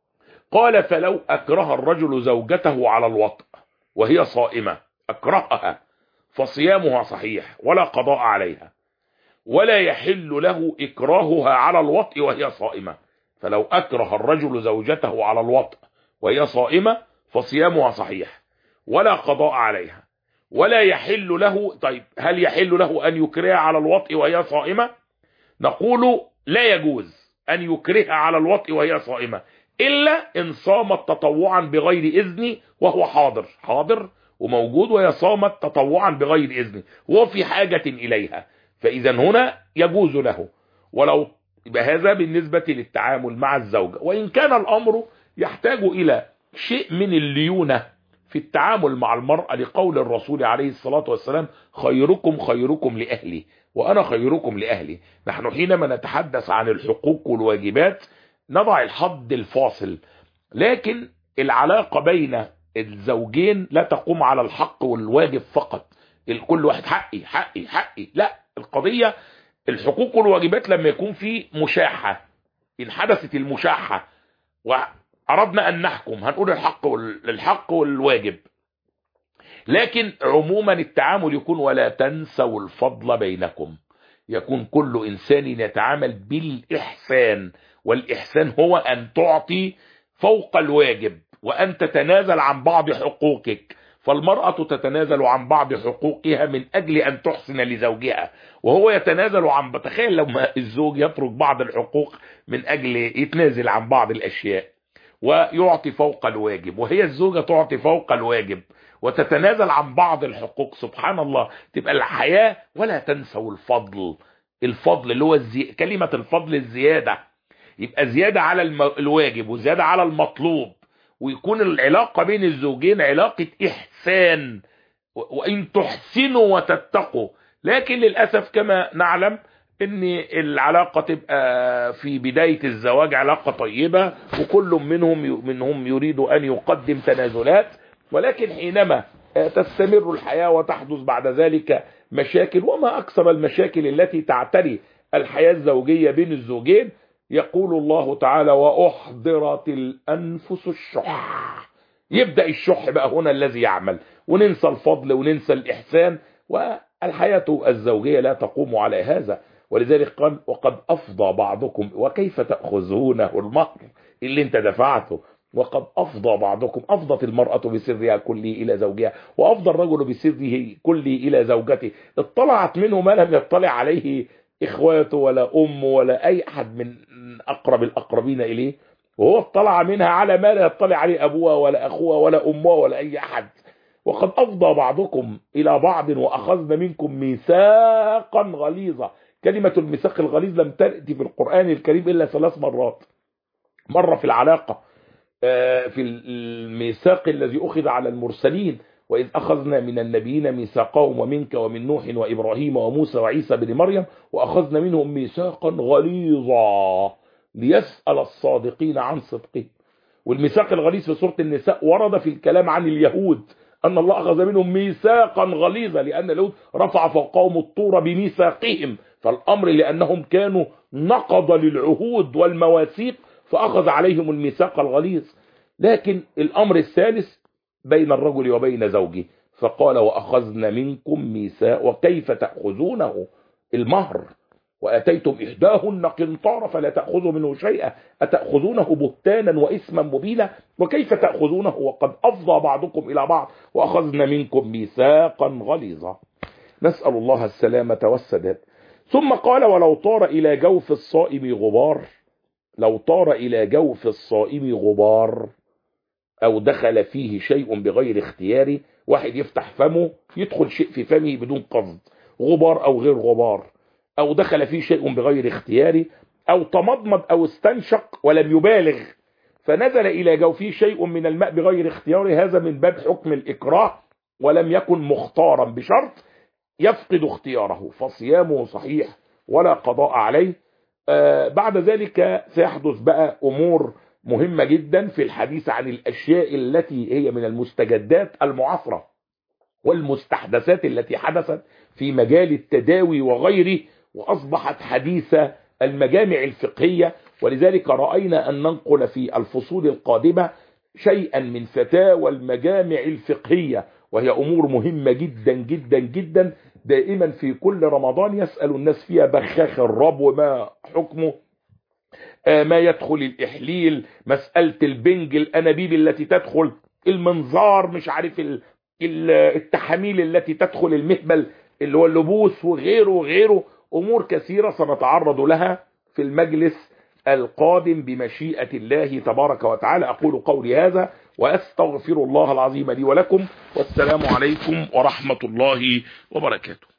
قال فلو أكره الرجل زوجته على الوطء وهي صائمة، أكرهها، فصيامها صحيح ولا قضاء عليها، ولا يحل له إكراهها على الوطء وهي صائمة. فلو أكره الرجل زوجته على الوطء وهي صائمة فصيامها صحيح ولا قضاء عليها، ولا يحل له. طيب هل يحل له أن يكرهها على الوطء وهي صائمة؟ نقول لا يجوز أن يكرهها على الوطء وهي صائمة إلا إن صامت تطوعا بغير إذن وهو حاضر حاضر وموجود، وهي صامت تطوعا بغير إذن وهو في حاجة إليها، فإذا هنا يجوز له. ولو هذا بالنسبة للتعامل مع الزوجة. وإن كان الأمر يحتاج إلى شيء من الليونة في التعامل مع المرأة، لقول الرسول عليه الصلاة والسلام خيركم خيركم لأهلي وأنا خيركم لأهلي. نحن حينما نتحدث عن الحقوق والواجبات نضع الحد الفاصل، لكن العلاقة بين الزوجين لا تقوم على الحق والواجب فقط، كل واحد حقي حقي حقي، لا، القضية الحقوق والواجبات لما يكون في مشاحة، إن حدثت المشاحة وأردنا أن نحكم هنقول الحق والحق والواجب، لكن عموما التعامل يكون ولا تنسوا الفضل بينكم، يكون كل إنسان يتعامل بالإحسان، والإحسان هو أن تعطي فوق الواجب وأن تتنازل عن بعض حقوقك. فالمرأة تتنازل عن بعض حقوقها من أجل أن تحسن لزوجها، وهو يتنازل عن، بتخيل لما الزوج يترك بعض الحقوق من أجل يتنازل عن بعض الأشياء ويعطي فوق الواجب، وهي الزوجة تعطي فوق الواجب وتتنازل عن بعض الحقوق، سبحان الله تبقى الحياة. ولا تنسوا الفضل، الفضل اللي هو الزي... كلمة الفضل الزيادة، يبقى زيادة على الم... الواجب وزيادة على المطلوب، ويكون العلاقة بين الزوجين علاقة إحسان، وإن تحسنوا وتتقوا. لكن للأسف كما نعلم ان العلاقة تبقى في بداية الزواج علاقة طيبة وكل منهم منهم يريد أن يقدم تنازلات، ولكن حينما تستمر الحياة وتحدث بعد ذلك مشاكل، وما أكثر المشاكل التي تعتري الحياة الزوجية بين الزوجين، يقول الله تعالى وأحضرت الأنفس الشح. يبدأ الشح بقى هنا الذي يعمل، وننسى الفضل وننسى الإحسان، والحياة الزوجية لا تقوم على هذا. ولذلك قال وقد أفضى بعضكم، وكيف تأخذونه المهر اللي انت دفعته، وقد أفضى بعضكم، أفضت المرأة بسرها كله إلى زوجها، وأفضى الرجل بسره كله إلى زوجته، اطلعت منه ما لم يطلع عليه إخواته ولا أمه ولا أي أحد من أقرب الأقربين إليه، وهو اطلع منها على ما لا يطلع عليه أبوها ولا أخوها ولا أمها ولا أي أحد. وقد أفضى بعضكم إلى بعض وأخذنا منكم ميثاقا غليظا. كلمة الميثاق الغليظ لم تأتي في القرآن الكريم إلا ثلاث مرات، مرة في العلاقة في الميثاق الذي أخذ على المرسلين، وإذ أخذنا من النبيين ميثاقهم ومنك ومن نوح وإبراهيم وموسى وعيسى بن مريم وأخذنا منهم ميثاقا غليظا ليسأل الصادقين عن صدقهم. والميثاق الغليظ في سورة النساء ورد في الكلام عن اليهود أن الله أخذ منهم ميثاقا غليظا، لأن اليهود رفع فوقهم الطور بميثاقهم، فالأمر لأنهم كانوا نقض للعهود والمواثيق فأخذ عليهم الميثاق الغليظ. لكن الأمر الثالث بين الرجل وبين زوجه، فقال وأخذنا منكم ميثاق وكيف تأخذونه المهر وأتيتم إحداهن قنطارا فلا تأخذوا منه شيئا أتأخذونه بهتانا وإثما مبينا وكيف تأخذونه وقد أفضى بعضكم إلى بعض وأخذنا منكم ميثاقا غليظا. نسأل الله السلامة والسداد. ثم قال ولو طار إلى جوف الصائم غبار، لو طار إلى جوف الصائم غبار أو دخل فيه شيء بغير اختياره، واحد يفتح فمه يدخل شيء في فمه بدون قصد، غبار أو غير غبار، أو دخل فيه شيء بغير اختياره، أو تمضمض أو استنشق ولم يبالغ فنزل إلى جوفه شيء من الماء بغير اختياره، هذا من باب حكم الإكراه ولم يكن مختارا بشرط يفقد اختياره، فصيامه صحيح ولا قضاء عليه. آه بعد ذلك سيحدث بقى أمور مهمة جدا في الحديث عن الأشياء التي هي من المستجدات المعاصرة والمستحدثات التي حدثت في مجال التداوي وغيره، وأصبحت حديثة المجامع الفقهية. ولذلك رأينا أن ننقل في الفصول القادمة شيئا من فتاوى المجامع الفقهية، وهي أمور مهمة جدا جدا جدا. دائما في كل رمضان يسأل الناس فيها بخاخ الربو ما حكمه، ما يدخل الإحليل، مسألة البنج، الأنابيب التي تدخل، المنظار، مش عارف التحاميل التي تدخل المهبل اللي هو اللبوس، وغيره وغيره. أمور كثيرة سنتعرض لها في المجلس القادم بمشيئة الله تبارك وتعالى. أقول قولي هذا وأستغفر الله العظيم لي ولكم، والسلام عليكم ورحمة الله وبركاته.